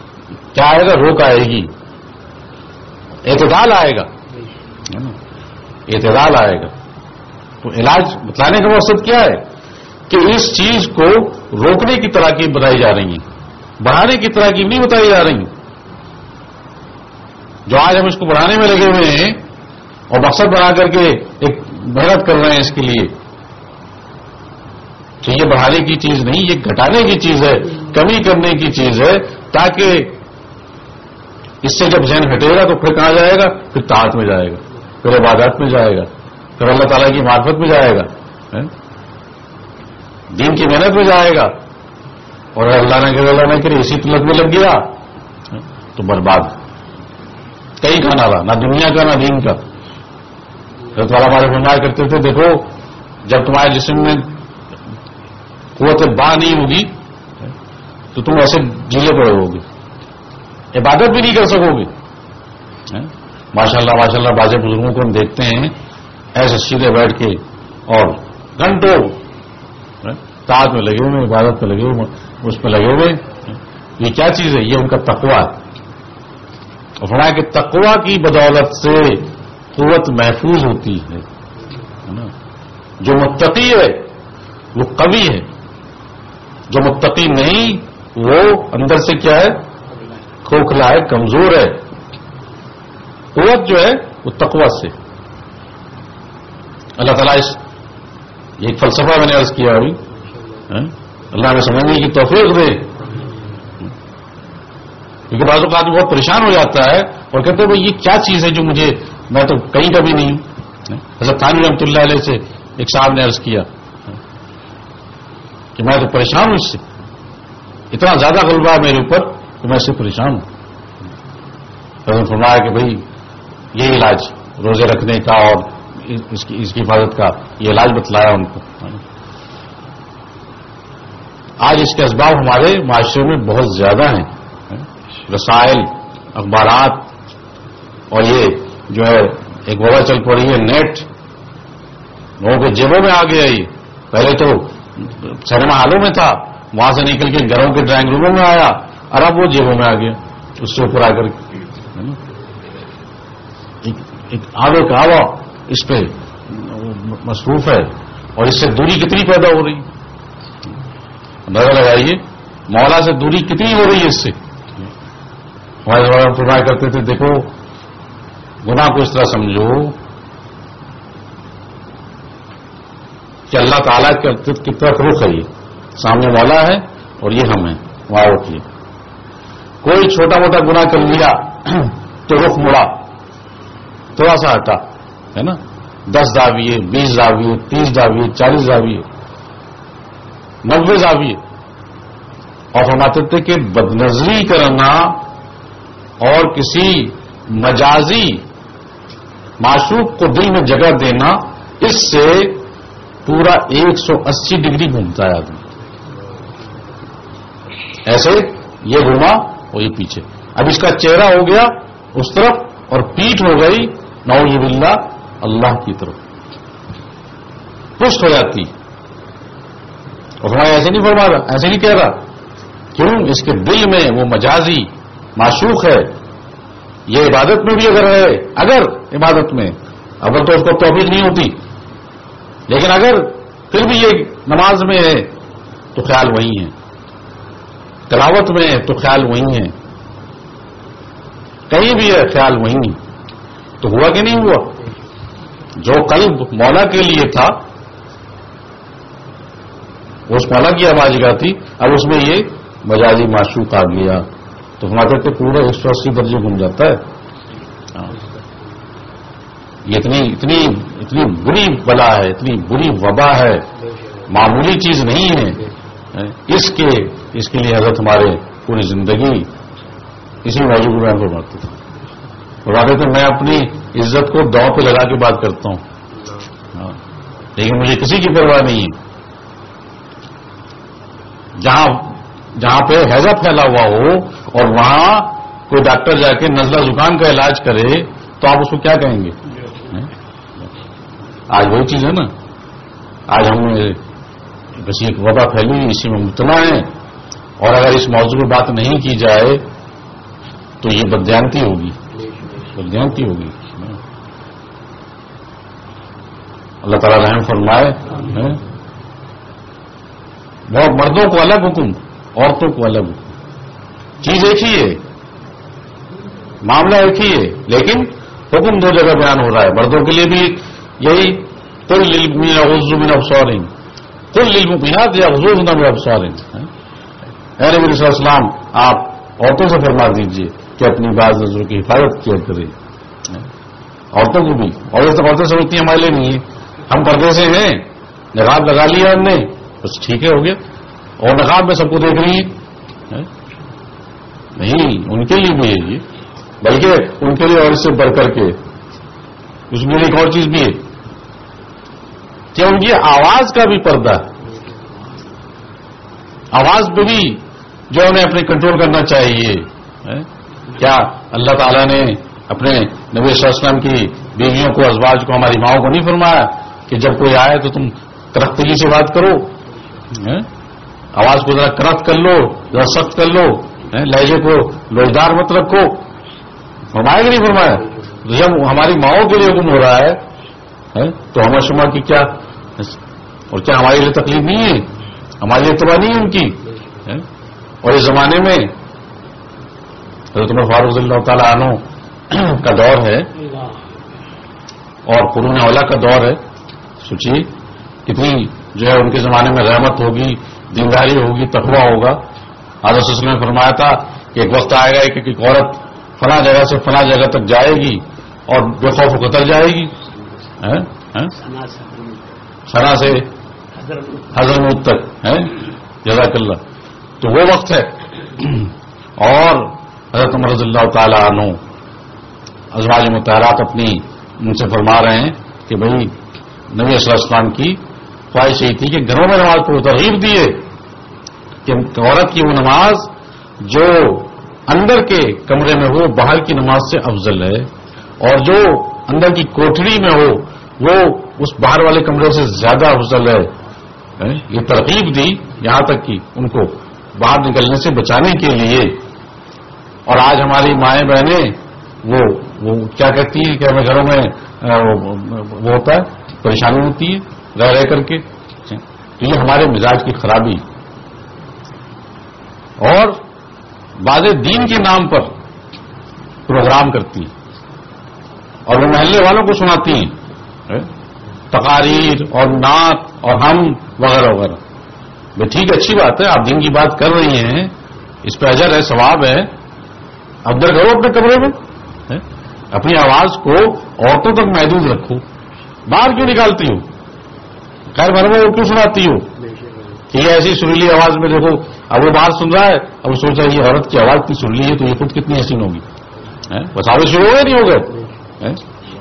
Speaker 1: کیا آئے گا, روک آئے گی, اعتدال آئے گا. اعتدال آئے گا. تو علاج بتلانے کا مقصد کیا ہے کہ اس چیز کو روکنے کی تراکیب بتائی جا رہی ہیں, بڑھانے کی تراکیب نہیں بتائی جا رہی. جو آج ہم اس کو بڑھانے میں لگے ہوئے ہیں اور مقصد بنا کر کے ایک محنت کر رہے ہیں اس کے لیے, تو یہ بڑھانے کی چیز نہیں, یہ گھٹانے کی چیز ہے, کمی کرنے کی چیز ہے, تاکہ اس سے جب ذہن ہٹے گا تو پھر کہاں جائے گا؟ پھر طاعت میں جائے گا, پھر عبادات میں جائے گا, پھر اللہ تعالیٰ کی معرفت میں جائے گا, دین کی محنت میں جائے گا. اور اگر اللہ نہ کرے اللہ نہ کرے اسی طلب میں لگ گیا تو برباد, کہیں کا نہ رہا, نہ دنیا کا نہ دین کا. حضرت والا ہمارے فرمایا کرتے تھے, دیکھو جب تمہارے جسم میں قوت با نہیں ہوگی تو تم ایسے جیلے پڑے ہوگے, عبادت بھی نہیں کر سکو گے. ماشاء اللہ ماشاء اللہ بعض بزرگوں کو ہم دیکھتے ہیں ایسے سیدھے بیٹھ کے اور گھنٹوں طاعت میں لگے ہوئے, عبادت میں لگے ہوئے, اس میں لگے ہوئے. یہ کیا چیز ہے؟ یہ ان کا تقویٰ ہے. اور فرمایا کہ تقویٰ کی بدولت سے قوت محفوظ ہوتی ہے. جو متقی ہے وہ قوی ہے, جو متقی نہیں وہ اندر سے کیا ہے؟ کھوکھلا ہے, کمزور ہے. قوت جو ہے وہ تقویٰ سے. اللہ تعالیٰ اس یہ ایک فلسفہ میں نے عرض کیا ابھی, اللہ ہمیں سمجھنے کی توفیق دے. کیونکہ بعض اوقات بہت پریشان ہو جاتا ہے اور کہتے ہیں بھائی یہ کیا چیز ہے جو مجھے, میں تو کہیں کبھی نہیں ہوں. حضرت تھانوی رحمۃ اللہ علیہ سے ایک صاحب نے عرض کیا کہ میں تو پریشان ہوں, اس سے اتنا زیادہ غلبہ ہے میرے اوپر کہ میں اس سے پریشان ہوں. حضرت فرمایا کہ بھائی یہ علاج روزے رکھنے کا اور اس کی اس کی حفاظت کا یہ علاج بتلایا ان کو. آج اس کے اسباب ہمارے معاشرے میں بہت زیادہ ہیں. رسائل, اخبارات, اور یہ جو ہے ایک وبا چل پڑی ہے نیٹ, لوگوں کے جیبوں میں آ گیا. یہ پہلے تو سنیما ہالوں میں تھا, وہاں سے نکل کے گھروں کے ڈرائنگ روموں میں آیا, اور اب وہ جیبوں میں آ گیا. اس سے اوپر آ کر ایک آگے کا آوا اس پہ مصروف ہے, اور اس سے دوری کتنی پیدا ہو رہی. نظر لگائیے مولا سے دوری کتنی ہو رہی ہے اس سے. ہمارے ہم فرمایا کرتے تھے دیکھو گناہ کو اس طرح سمجھو کہ اللہ تعالیٰ کی طرف رخ ہے, یہ سامنے مولا ہے اور یہ ہم ہیں, وہاں رکھیے. کوئی چھوٹا موٹا گناہ کر لیا تو رخ مڑا, تھوڑا سا ہٹا, ہے نا, دس زاویے, بیس زاویے, تیس زاویے, چالیس زاویے, نبے زاویے. اور فرماتے تھے کہ بدنظری کرنا اور کسی مجازی معشوق کو دل میں جگہ دینا, اس سے پورا ایک سو اسی ڈگری گھومتا ہے آدمی. ایسے یہ گھوما اور یہ پیچھے. اب اس کا چہرہ ہو گیا اس طرف اور پیٹھ ہو گئی نعوذ باللہ اللہ کی طرف, پشت ہو جاتی. اور ہمارا ایسے نہیں فرما رہا, ایسے نہیں کہہ رہا. کیوں؟ اس کے دل میں وہ مجازی معشوق ہے. یہ عبادت میں بھی اگر ہے, اگر عبادت میں اگر تو اس کو توفیق نہیں ہوتی, لیکن اگر پھر بھی یہ نماز میں ہے تو خیال وہی ہے, تلاوت میں ہے تو خیال وہی ہے, کہیں بھی ہے خیال وہی ہے. تو ہوا کہ نہیں ہوا؟ جو قلب مولا کے لیے تھا اس مولا کی آواز گاہ تھی, اب اس میں یہ مجازی معشوق آ گیا تو ہمارے تو پورا ایک سو اسی درجے گھوم جاتا ہے. یہ اتنی اتنی اتنی بری بلا ہے, اتنی بری وبا ہے, معمولی چیز نہیں ہے. اس کے اس کے لیے حضرت ہمارے پوری زندگی اسی موضوع کو بیان فرماتے تھے. فرماتے تھے میں اپنی عزت کو داؤں پہ لگا کے بات کرتا ہوں, لیکن مجھے کسی کی پرواہ نہیں ہے. جہاں جہاں پہ ہیضہ پھیلا ہوا ہو اور وہاں کوئی ڈاکٹر جا کے نزلہ زکام کا علاج کرے تو آپ اس کو کیا کہیں گے؟ آج وہی چیز ہے نا. آج ہم بس ایک وبا پھیلی اسی میں مبتلا ہیں, اور اگر اس موضوع پہ بات نہیں کی جائے تو یہ بددیانتی ہوگی, بددیانتی ہوگی. اللہ تعالیٰ رحم فرمائے. بہت مردوں کو الگ حکم, عورتوں کو الگ حکم. چیز ایک ہی ہے, معاملہ ایک ہی ہے, لیکن حکم دو جگہ بیان ہو رہا ہے. مردوں کے لیے بھی یہی قل للمؤمنین یغضوا من ابصارہم, قل للمؤمنات یغضضن من ابصارہن. اے نبی صلی اللہ علیہ وسلم, آپ عورتوں سے فرما دیجئے کہ اپنی بعض نظروں کی حفاظت کیا کریں. عورتوں کو بھی, اور یہ تو عورتیں سمجھتی ہیں ہمارے لیے نہیں ہے, ہم پردے سے ہیں, نقاب لگا لیا ہم نے, بس ٹھیک ہے, ہو گیا. اور نقاب میں سب کو دیکھ رہی ہے, نہیں, ان کے لیے بھی ہے یہ, بلکہ ان کے لیے اور اس سے بڑھ کر کے اس میں ایک اور چیز بھی ہے کہ ان کی آواز کا بھی پردہ, آواز پہ بھی جو انہیں اپنے کنٹرول کرنا چاہیے. کیا اللہ تعالیٰ نے اپنے نبی صلی اللہ علیہ وسلم کی بیویوں کو, ازواج کو, ہماری ماؤں کو نہیں فرمایا کہ جب کوئی آئے تو تم کرختگی سے بات کرو, آواز کو ذرا کرخت کر لو, ذرا سخت کر لو, لہجے کو لوچدار مت رکھو؟ فرمایا کہ نہیں فرمایا؟ جب ہماری ماؤں کے لیے حکم ہو رہا ہے تو ہمارا شما کی کیا, اور کیا ہمارے لیے تکلیف نہیں ہے, ہمارے لیے اتباع نہیں ہے ان کی؟ اور اس زمانے میں حضرت عمر فاروق رضی اللہ تعالی عنہ کا دور ہے اور قرون اولیٰ کا دور ہے. سوچیے کتنی جو ہے ان کے زمانے میں رحمت ہوگی, دینداری ہوگی, تقویٰ ہوگا. حضرت صلی اللہ علیہ وسلم نے فرمایا تھا کہ ایک وقت آئے گا کہ ایک عورت فلاں جگہ سے فلاں جگہ تک جائے گی اور بے خوف و خطر جائے گی, سنا سے حضرموت تک, جزاک اللہ. تو وہ وقت ہے. اور حضرت عمر رضی اللہ تعالی عنہ ازواج مطہرات اپنی ان سے فرما رہے ہیں کہ بھئی نبی صلی اللہ علیہ وسلم کی خواہش یہی تھی کہ گھروں میں نماز کو ترغیب دیے کہ عورت کی وہ نماز جو اندر کے کمرے میں ہو باہر کی نماز سے افضل ہے, اور جو اندر کی کوٹھڑی میں ہو وہ اس باہر والے کمرے سے زیادہ افضل ہے. یہ ترغیب دی یہاں تک کہ ان کو باہر نکلنے سے بچانے کے لیے. اور آج ہماری مائیں بہنیں وہ وہ کیا کہتی ہیں کہ ہمیں گھروں میں وہ ہوتا ہے, پریشانی ہوتی ہے رہ رہ کر کے. تو یہ ہمارے مزاج کی خرابی, اور بعض دین کے نام پر پروگرام کرتی ہیں اور وہ محلے والوں کو سناتی ہیں تقاریر اور نعت اور ہم وغیرہ وغیرہ. بھائی ٹھیک ہے, اچھی بات ہے, آپ دین کی بات کر رہی ہیں, اس پہ اجر ہے, ثواب ہے, اب در کرو اپنے کمرے میں, اپنی آواز کو عورتوں تک محدود رکھو, باہر کیوں نکالتی ہو؟ خیر گھر میں وہ کیوں سناتی ہو کہ یہ ایسی سریلی آواز میں دیکھو, اب وہ باہر سن رہا ہے, اب وہ سوچ رہا ہے یہ عورت کی آواز اتنی سریلی ہے تو یہ خود کتنی حسین ہوگی. بس آواز شروع ہو گئے نہیں ہو گئے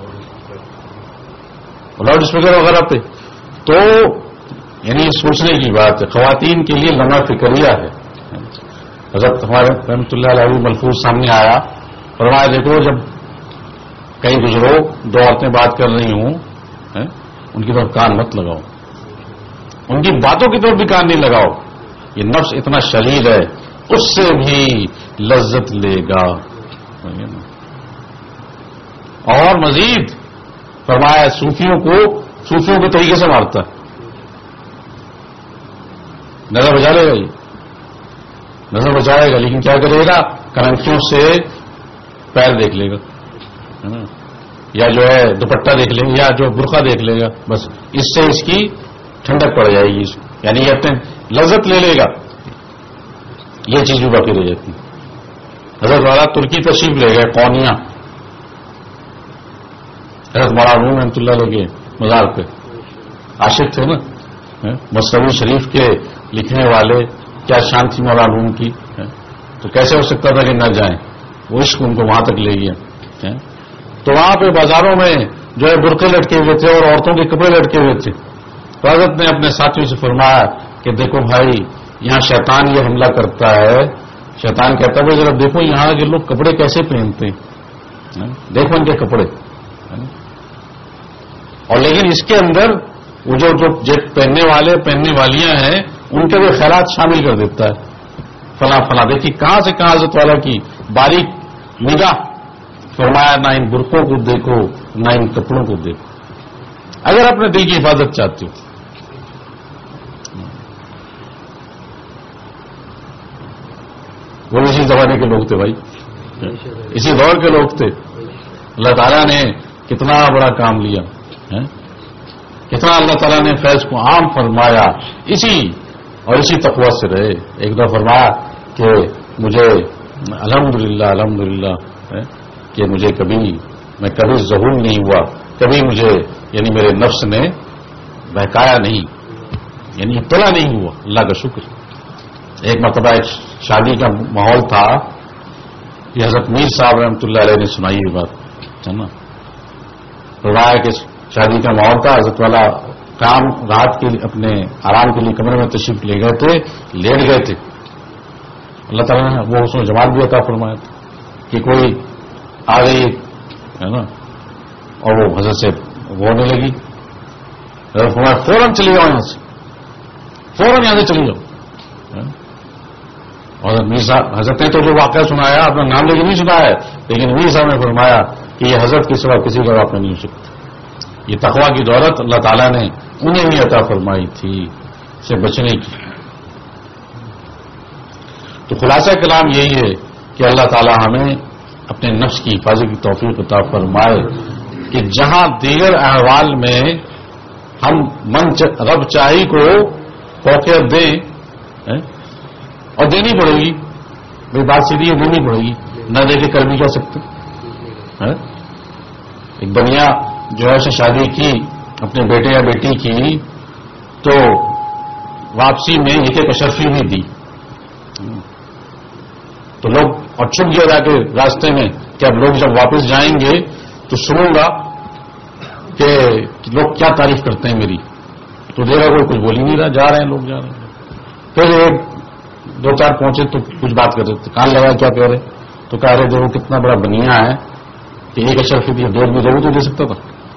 Speaker 1: لاؤڈ اسپیکر وغیرہ پہ. تو یعنی سوچنے کی بات ہے, خواتین کے لیے لمحہ فکریہ ہے. حضرت ہمارے رحمۃ اللہ علیہ ملفوظ سامنے آیا, فرمایا دیکھو جب کہیں گزرو دو عورتیں بات کر رہی ہوں, ان کی طرف کان مت لگاؤ, ان کی باتوں کی طرف بھی کان نہیں لگاؤ. یہ نفس اتنا شریر ہے, اس سے بھی لذت لے گا. اور مزید فرمایا صوفیوں کو صوفیوں کے طریقے سے مارتا ہے. نظر بچا لے گا, یہ نظر بچائے گا, لیکن کیا کرے گا, کنکھیوں سے پیر دیکھ لے گا, یا جو ہے دوپٹہ دیکھ لے گا, یا جو برقع دیکھ لے گا, بس اس سے اس کی ٹھنڈک پڑ جائے گی, یعنی یہ اپنے لذت لے لے گا. یہ چیز بھی باقی رہ جاتی. حضرت والا ترکی تشریف لے گئے, قونیاں, حضرت مولانا رحمۃ اللہ علیہ کے مزار پہ, عاشق تھے نا, مصنوی شریف کے لکھنے والے, کیا شان تھی مولانا کی, تو کیسے ہو سکتا تھا کہ نہ جائیں, وہ عشق ان کو وہاں تک لے گیا. تو وہاں پہ بازاروں میں جو ہے برقعے لٹکے ہوئے تھے اور عورتوں کے کپڑے لٹکے ہوئے تھے. تو حضرت نے اپنے ساتھیوں سے فرمایا کہ دیکھو بھائی, یہاں شیطان یہ حملہ کرتا ہے. شیطان کہتا ہے بھائی ذرا دیکھو یہاں کے لوگ کپڑے کیسے پہنتے ہیں, دیکھو ان کے کپڑے. اور لیکن اس کے اندر وہ جو جو پہننے والے پہننے والیاں ہیں ان کے بھی خیالات شامل کر دیتا ہے, فلاں فلاں. دیکھیے کہاں سے کہاں حضرت والا کی باریک نگاہ. فرمایا نہ ان برقعوں کو دیکھو نہ ان کپڑوں کو دیکھو. اگر اپنے دل کی حفاظت چاہتے ہو. وہ اسی زمانے کے لوگ تھے بھائی, اسی دور کے لوگ تھے. اللہ تعالیٰ نے کتنا بڑا کام لیا, کتنا اللہ تعالیٰ نے فیض کو عام فرمایا. اسی اور اسی تقوی سے رہے. ایک دفعہ فرمایا کہ مجھے الحمدللہ الحمدللہ کہ مجھے کبھی میں کبھی ظہور نہیں ہوا, کبھی مجھے یعنی میرے نفس نے بہکایا نہیں, یعنی ابتلا نہیں ہوا. اللہ کا شکر. ایک مرتبہ ایک شادی کا ماحول تھا, یہ حضرت میر صاحب رحمۃ اللہ علیہ نے سنائی یہ بات ہے نا. روایا کہ شادی کا ماحول تھا, حضرت والا کام رات کے اپنے آرام کے لیے کمرے میں تشریف لے گئے تھے, لیٹ گئے تھے. اللہ تعالیٰ نے وہ اس میں جمال بھی عطا فرمایا تھا کہ کوئی آ گئی ہے نا, اور وہ حضرت سے ہونے لگی. حضرت فرمایا فوراً چلی جاؤ یہاں سے, فوراً یہاں سے چلی جاؤ. اور میر صاحب حضرت نے تو جو واقعہ سنایا اپنا نام لے کے نہیں سنایا ہے, لیکن میر صاحب نے فرمایا کہ یہ حضرت کے سوا کسی کا واقعہ نہیں ہو سکتا. یہ تقویٰ کی دولت اللہ تعالیٰ نے انہیں بھی عطا فرمائی تھی سے بچنے کی. تو خلاصہ کلام یہی ہے کہ اللہ تعالیٰ ہمیں اپنے نفس کی حفاظت کی توفیق عطا فرمائے کہ جہاں دیگر احوال میں ہم من رب چاہی کو فوقیت دیں, اور دینی پڑے گی بھائی, بات سیدھی ہے, دینی پڑے گی, نہ دے کے کر بھی کیا سکتے. ایک بنیا جو ہے اسے شادی کی اپنے بیٹے یا بیٹی کی, تو واپسی میں ایک ایک اشرفی بھی دی. تو لوگ اور چھپ گیا جا کے راستے میں کہ اب لوگ جب واپس جائیں گے تو سنوں گا کہ لوگ کیا تعریف کرتے ہیں میری. تو دیکھا کوئی کچھ بول ہی نہیں رہا, جا رہے ہیں لوگ, جا رہے ہیں. پھر ایک دو چار پہنچے تو کچھ بات کر رہے تھے, کان لگا کیا کہہ رہے, تو کہہ رہے دیکھو کتنا بڑا بنیا ہے کہ ایک اشرفی دیا, دو بھی ضرور تو دے سکتا تھا.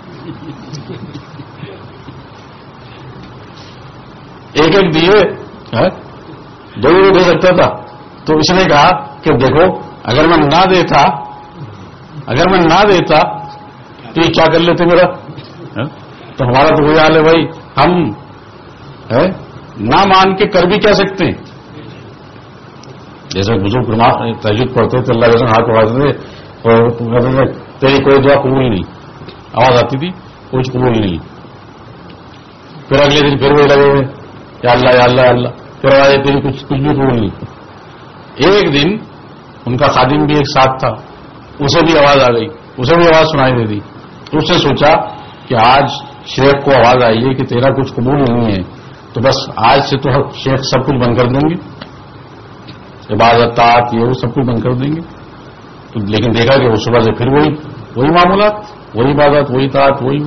Speaker 1: ایک ایک دیے دو بھی دے سکتا تھا. تو اس نے کہا کہ دیکھو اگر میں نہ دیتا اگر میں نہ دیتا تو یہ کیا کر لیتے میرا. تو ہمارا تو وہی حال ہے بھائی, ہم نہ مان کے کر بھی کیا سکتے ہیں. جیسے بزرگ تہجد پڑھتے تھے, اللہ کے ہاتھ اڑاتے تھے اور تیری کوئی دعا قبول نہیں, آواز آتی تھی کچھ قبول نہیں. پھر اگلے دن پھر وہی لگے ہوئے یا اللہ یا اللہ اللہ, پھر آواز تیری کچھ کچھ بھی قبول نہیں. ایک دن ان کا خادم بھی ایک ساتھ تھا, اسے بھی آواز آ گئی, اسے بھی آواز سنائی دے دی. تو اس نے سوچا کہ آج شیخ کو آواز آئی ہے کہ تیرا کچھ قبول نہیں ہے, تو بس آج سے تو شیخ سب کچھ بند کر دیں گے, عبادت طاعت یہ وہ سب کچھ بند کر دیں گے. تو لیکن دیکھا کہ وہ صبح سے پھر وہی وہی معاملات, وہی عبادت, وہی طاعت, وہی.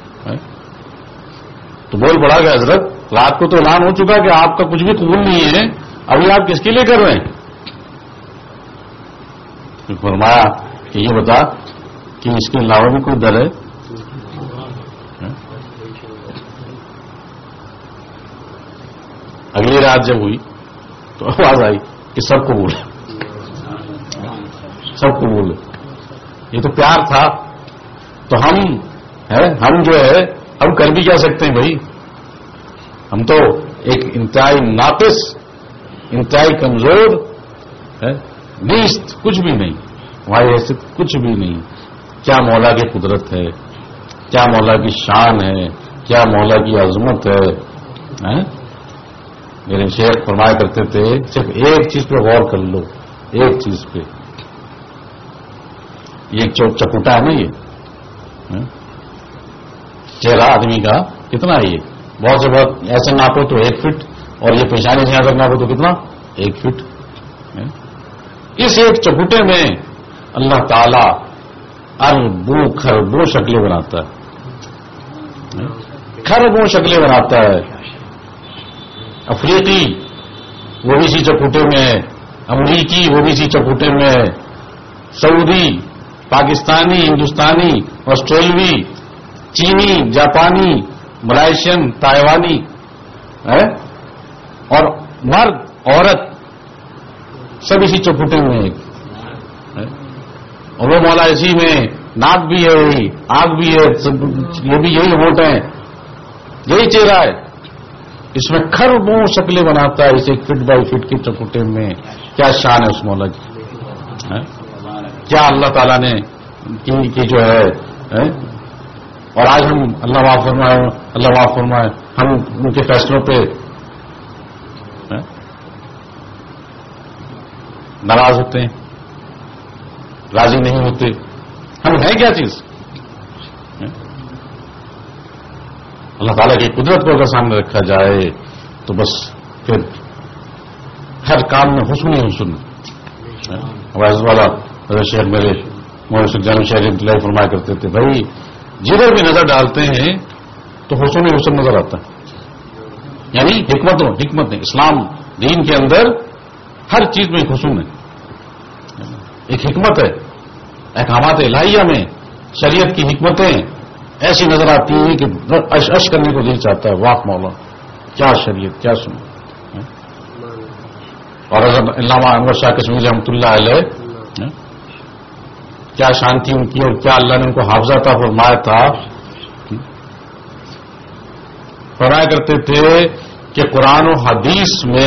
Speaker 1: تو بول پڑا کہ حضرت رات کو تو اعلان ہو چکا کہ آپ کا کچھ بھی قبول نہیں ہے, ابھی آپ کس کے لیے کر رہے ہیں. فرمایا کہ یہ بتا کہ اس کے علاوہ بھی کوئی در ہے. اگلی رات جب ہوئی تو آواز آئی کہ سب قبول ہے, سب قبول ہے. یہ تو پیار تھا. تو ہم ہے ہم جو ہے ہم کر بھی کیا سکتے ہیں بھائی. ہم تو ایک انتہائی ناقص, انتہائی کمزور ہے, نیست, کچھ بھی نہیں, ہماری حیثیت کچھ بھی نہیں. کیا مولا کی قدرت ہے, کیا مولا کی شان ہے, کیا مولا کی عظمت ہے. میرے شیخ فرمایا کرتے تھے صرف ایک چیز پہ غور کر لو, ایک چیز پہ. یہ چکوٹا ہے نا, یہ چہرہ آدمی کا کتنا ہے, یہ بہت سے بہت ایسے ناپو تو ایک فٹ, اور یہ پیشانی سے یہاں تک ناپو تو کتنا, ایک فٹ. اس ایک چکوٹے میں اللہ تعالی اربوں خربوں شکلیں بناتا ہے, خربوں شکلیں بناتا ہے. افریقی وہ بھی اسی چکوٹے میں ہے, امریکی وہ بھی اسی چکوٹے میں ہے, سعودی, پاکستانی, ہندوستانی, آسٹریلوی, چینی, جاپانی, ملائیشین, تائیوانی, اور مرد عورت سب اسی چکوٹے میں ہے. اور وہ مولا اسی میں ناک بھی ہے یہی, آنکھ بھی ہے, یہ بھی یہی ہونٹ ہیں, یہی چہرہ ہے, اس میں کھربوں شکلیں بناتا ہے اسے فٹ بائی فٹ کے چکوٹے میں. کیا شان ہے اس مولا کی, کیا اللہ تعالیٰ نے کی جو ہے. اور آج ہم اللہ معاف فرمائے اللہ معاف فرمائے ہم ان کے فیصلوں پہ ناراض ہوتے ہیں, راضی نہیں ہوتے. ہم ہیں کیا چیز؟ اللہ تعالیٰ کی قدرت کو اگر سامنے رکھا جائے تو بس پھر ہر کام میں حسن ہی حسن. ہمارے والا شہر میرے محسن جان شہری انتظار فرمایا کرتے تھے, بھائی جدھر بھی نظر ڈالتے ہیں تو حسن ہی حسن نظر آتا ہے. یعنی حکمتوں حکمت نہیں, اسلام دین کے اندر ہر چیز میں ایک حسن ہے, ایک حکمت ہے. احکامات الہیہ میں شریعت کی حکمتیں ایسی نظر آتی ہیں کہ اش اش کرنے کو دل چاہتا ہے. واہ مولا, کیا شریعت, کیا سن. اور علامہ انور شاہ کشمیری رحمۃ اللہ علیہ, کیا شانتی ان کی اور کیا اللہ نے ان کو حافظہ تھا فرمایا تھا. فرمایا کرتے تھے کہ قرآن و حدیث میں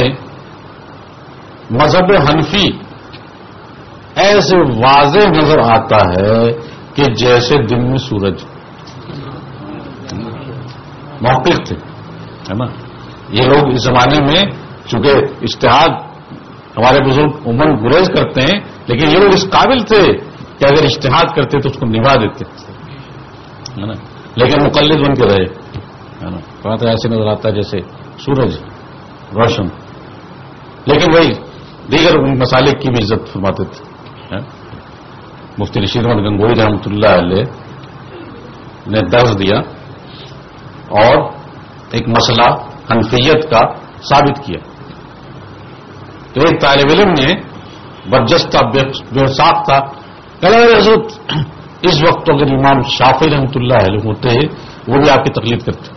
Speaker 1: مذہب حنفی ایسے واضح نظر آتا ہے کہ جیسے دن میں سورج. موقف تھے ہے نا یہ لوگ اس زمانے میں, چونکہ اجتہاد ہمارے بزرگ عموماً گریز کرتے ہیں, لیکن یہ لوگ اس قابل تھے کہ اگر اجتہاد کرتے تو اس کو نبھا دیتے ہے نا, لیکن مقلد بن کے رہے ہے نا. بات ایسے نظر آتا ہے جیسے سورج روشن, لیکن وہی دیگر مسالک کی بھی عزت فرماتے تھے. مفتی رشید احمد گنگوئی رحمۃ اللہ علیہ نے درس دیا اور ایک مسئلہ حنفیت کا ثابت کیا. تو ایک طالب علم نے برجستہ بے ساخ تھا, کہ حضرت اس وقت اگر امام شافعی رحمۃ اللہ علیہ ہوتے وہ بھی آپ کی تقلید کرتے.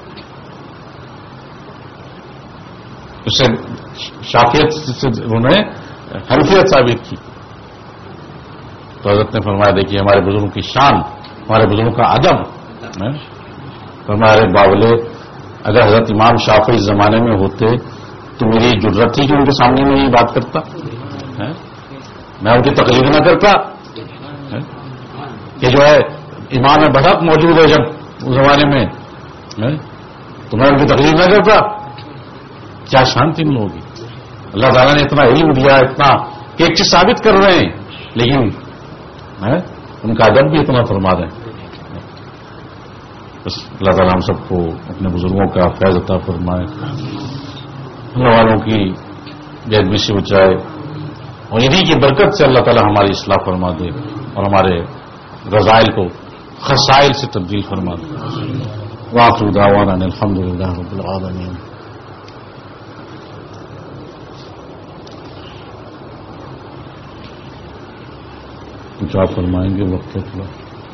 Speaker 1: اس سے شافعیت سے انہوں نے حنفیت ثابت کی. تو حضرت نے فرمایا دیکھیے ہمارے بزرگوں کی شان, ہمارے بزرگوں کا ادب. ہمارے باولے اگر حضرت امام شافعی اس زمانے میں ہوتے تو میری جرت تھی کہ ان کے سامنے میں یہ بات کرتا, میں ان کی تقلید نہ کرتا کہ جو ہے امام بھٹک موجود ہے جب اس زمانے میں تو میں ان کی تقلید نہ کرتا. کیا شانتی ان لوگوں کی. اللہ تعالیٰ نے اتنا علم دیا, اتنا کہ ایک چیز ثابت کر رہے ہیں, لیکن ان کا ادب بھی اتنا فرما دیں. بس اللہ تعالیٰ ہم سب کو اپنے بزرگوں کا فیض عطا فرمائے, اللہ والوں کی بے سے بچائے, اور انہیں کی برکت سے اللہ تعالیٰ ہماری اصلاح فرما دے اور ہمارے رضائل کو خسائل سے تبدیل فرما دے. وآخر دعوانا الحمد للہ رب العالمین. کچھ آپ فرمائیں گے وقت تھوڑا.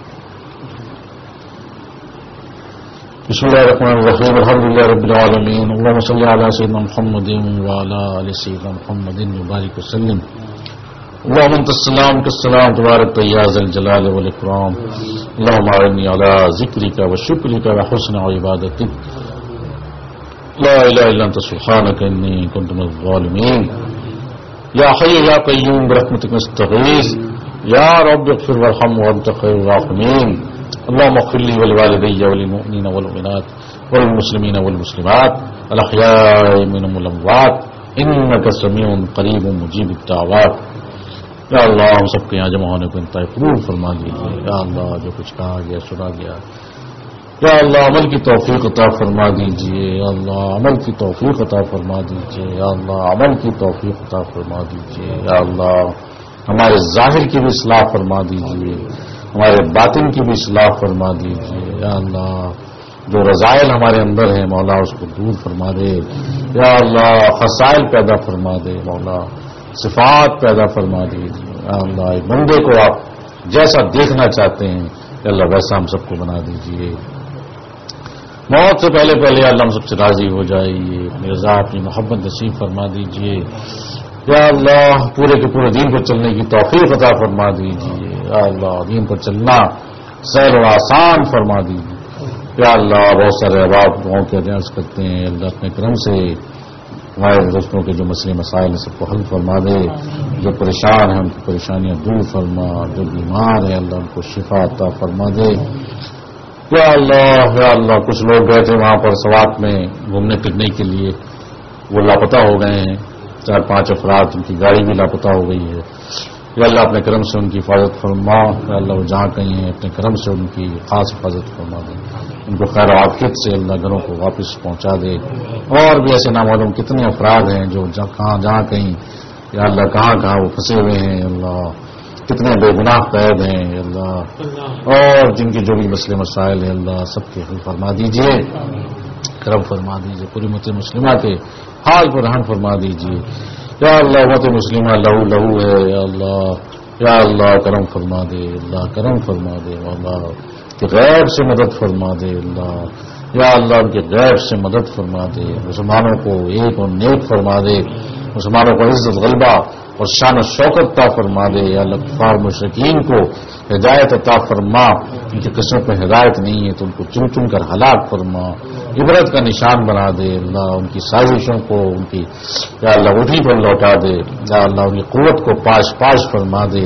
Speaker 1: بسم اللہ الرحمن الرحیم الحمد للہ رب العالمین. اللهم صل علی سیدنا محمد وعلی آل سیدنا محمد وبارک وسلم. اللهم انت السلام کالسلام تبارک یا ذا الجلال والاکرام. اللهم اعني على ذکرک وشکرک وحسن عبادتک. لا الہ الا انت سبحانک انی کنت من الظالمین. یا حی یا قیوم برحمتک نستغیث. یا رب اغفر وارحم وانت خیر الراحمین. اللهم اغفر لي ولوالدي وللمؤمنين والمؤمنات والمسلمين والمسلمات الاحياء منهم والاموات انك سميع قريب مجيب الدعوات. یا اللہ ہم سب کے یہاں جمع ہونے کو انتہائی قبول فرما دیجیے. یا اللہ جو کچھ کہا گیا سنا گیا, یا اللہ عمل کی توفیق عطا فرما دیجیے. یا اللہ عمل کی توفیق عطا فرما دیجیے. یا اللہ عمل کی توفیق عطا فرما دیجیے. یا اللہ ہمارے ظاہر کی بھی اصلاح فرما دیجیے, ہمارے باطن کی بھی اصلاح فرما دیجیے. یا اللہ جو رضائل ہمارے اندر ہیں مولا اس کو دور فرما دے. یا اللہ خسائل پیدا فرما دے مولا, صفات پیدا فرما دیجیے. یا اللہ ایک بندے کو آپ جیسا دیکھنا چاہتے ہیں یا اللہ ویسا ہم سب کو بنا دیجیے. موت سے پہلے پہلے اللہ ہم سب سے راضی ہو جائیے, اپنی رضا اپنی محبت نصیب فرما دیجیے. یا اللہ پورے کے پورے دین پر چلنے کی توفیق عطا فرما دیجیے. یا اللہ دین پر چلنا سہل و آسان فرما دیجیے یا اللہ. بہت سارے احباب دعاؤں کے عرض کرتے ہیں اللہ اپنے کرم سے ہمارے دوستوں کے جو مسئلے مسائل ہیں سب کو حل فرما دے. جو پریشان ہیں ان کی پریشانیاں دور فرما. جو بیمار ہیں اللہ ان کو شفا عطا فرما دے یا اللہ. یا اللہ کچھ لوگ گئے تھے وہاں پر سوات میں گھومنے پھرنے کے لیے, وہ لاپتہ ہو گئے ہیں. چار پانچ افراد ان کی گاڑی بھی لاپتہ ہو گئی ہے. یا اللہ اپنے کرم سے ان کی حفاظت فرما. یا اللہ وہ جہاں کہیں ہیں اپنے کرم سے ان کی خاص حفاظت فرما دے. ان کو خیر و عافیت سے اللہ گھروں کو واپس پہنچا دے. اور بھی ایسے نامعلوم کتنے افراد ہیں جو کہاں جہاں کہیں یا اللہ کہاں کہاں وہ پھنسے ہوئے ہیں اللہ. کتنے بے گناہ قید ہیں اللہ. اور جن کے جو بھی مسئلے مسائل ہیں اللہ سب کے حل فرما دیجیے, کرم فرما دیجیے. پوری امت مسلمہ کے حال پر رحم فرما دیجیے یا اللہ. امت مسلمہ لہو لہو ہے یا اللہ. یا اللہ کرم فرما دے اللہ, کرم فرما دے اللہ. کہ غیب سے مدد فرما دے اللہ. یا اللہ ان کے غیب سے مدد فرما دے. مسلمانوں کو ایک اور نیک فرما دے. مسلمانوں کو عزت غلبہ اور شان و شوکت عطا فرما دے. یا اللہ کفار مشرکین کو ہدایت عطا فرما. ان کی قسمت میں ہدایت نہیں ہے تو ان کو چن چن کر ہلاک فرما. عبرت کا نشان بنا دے اللہ. ان کی سازشوں کو ان کی یا اللہ وہی پر لوٹا دے. یا اللہ ان کی قوت کو پاش پاش فرما دے.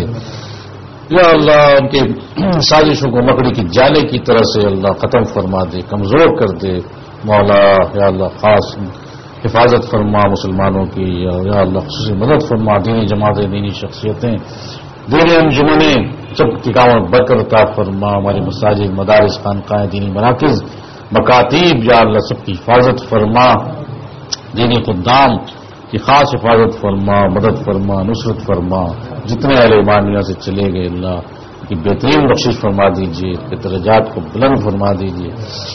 Speaker 1: یا اللہ ان کے سازشوں کو مکڑی کی جالے کی طرح سے اللہ ختم فرما دے, کمزور کر دے مولا. یا اللہ خاص حفاظت فرما مسلمانوں کی. یا اللہ خصوصی مدد فرما. دینی جماعتیں, دینی شخصیتیں, دینی انجمنیں سب کی کاموں برکت عطا فرما. ہماری مساجد, مدارس, خانقاہیں, دینی مراکز, مکاتیب یا اللہ سب کی حفاظت فرما. دینی خدام کی خاص حفاظت فرما, مدد فرما, نصرت فرما. جتنے اہل ایمان دنیا سے چلے گئے اللہ کی بہترین بخشش فرما دیجیے. کے درجات کو بلند فرما دیجیے.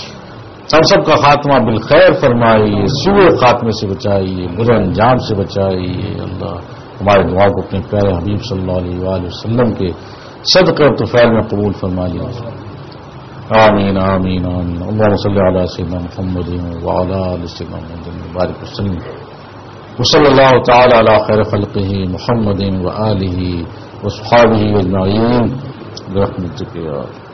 Speaker 1: ہم سب کا خاتمہ بالخیر فرمائیے. سوء خاتمے سے بچائیے, برے انجام سے بچائیے اللہ. ہمارے دعا کو اپنے پیارے حبیب صلی اللہ علیہ وآلہ وسلم کے صدقے اور طفیل میں قبول فرما لیجیے. آمین آمین آمین. اللہم صلی علی سیدنا محمد وعلی آل سیدنا محمد بارک وسلم. وصلی اللہ تعالی علی خیر خلقہ محمد وآلہ وصحابہ اجمعین برحمتک یا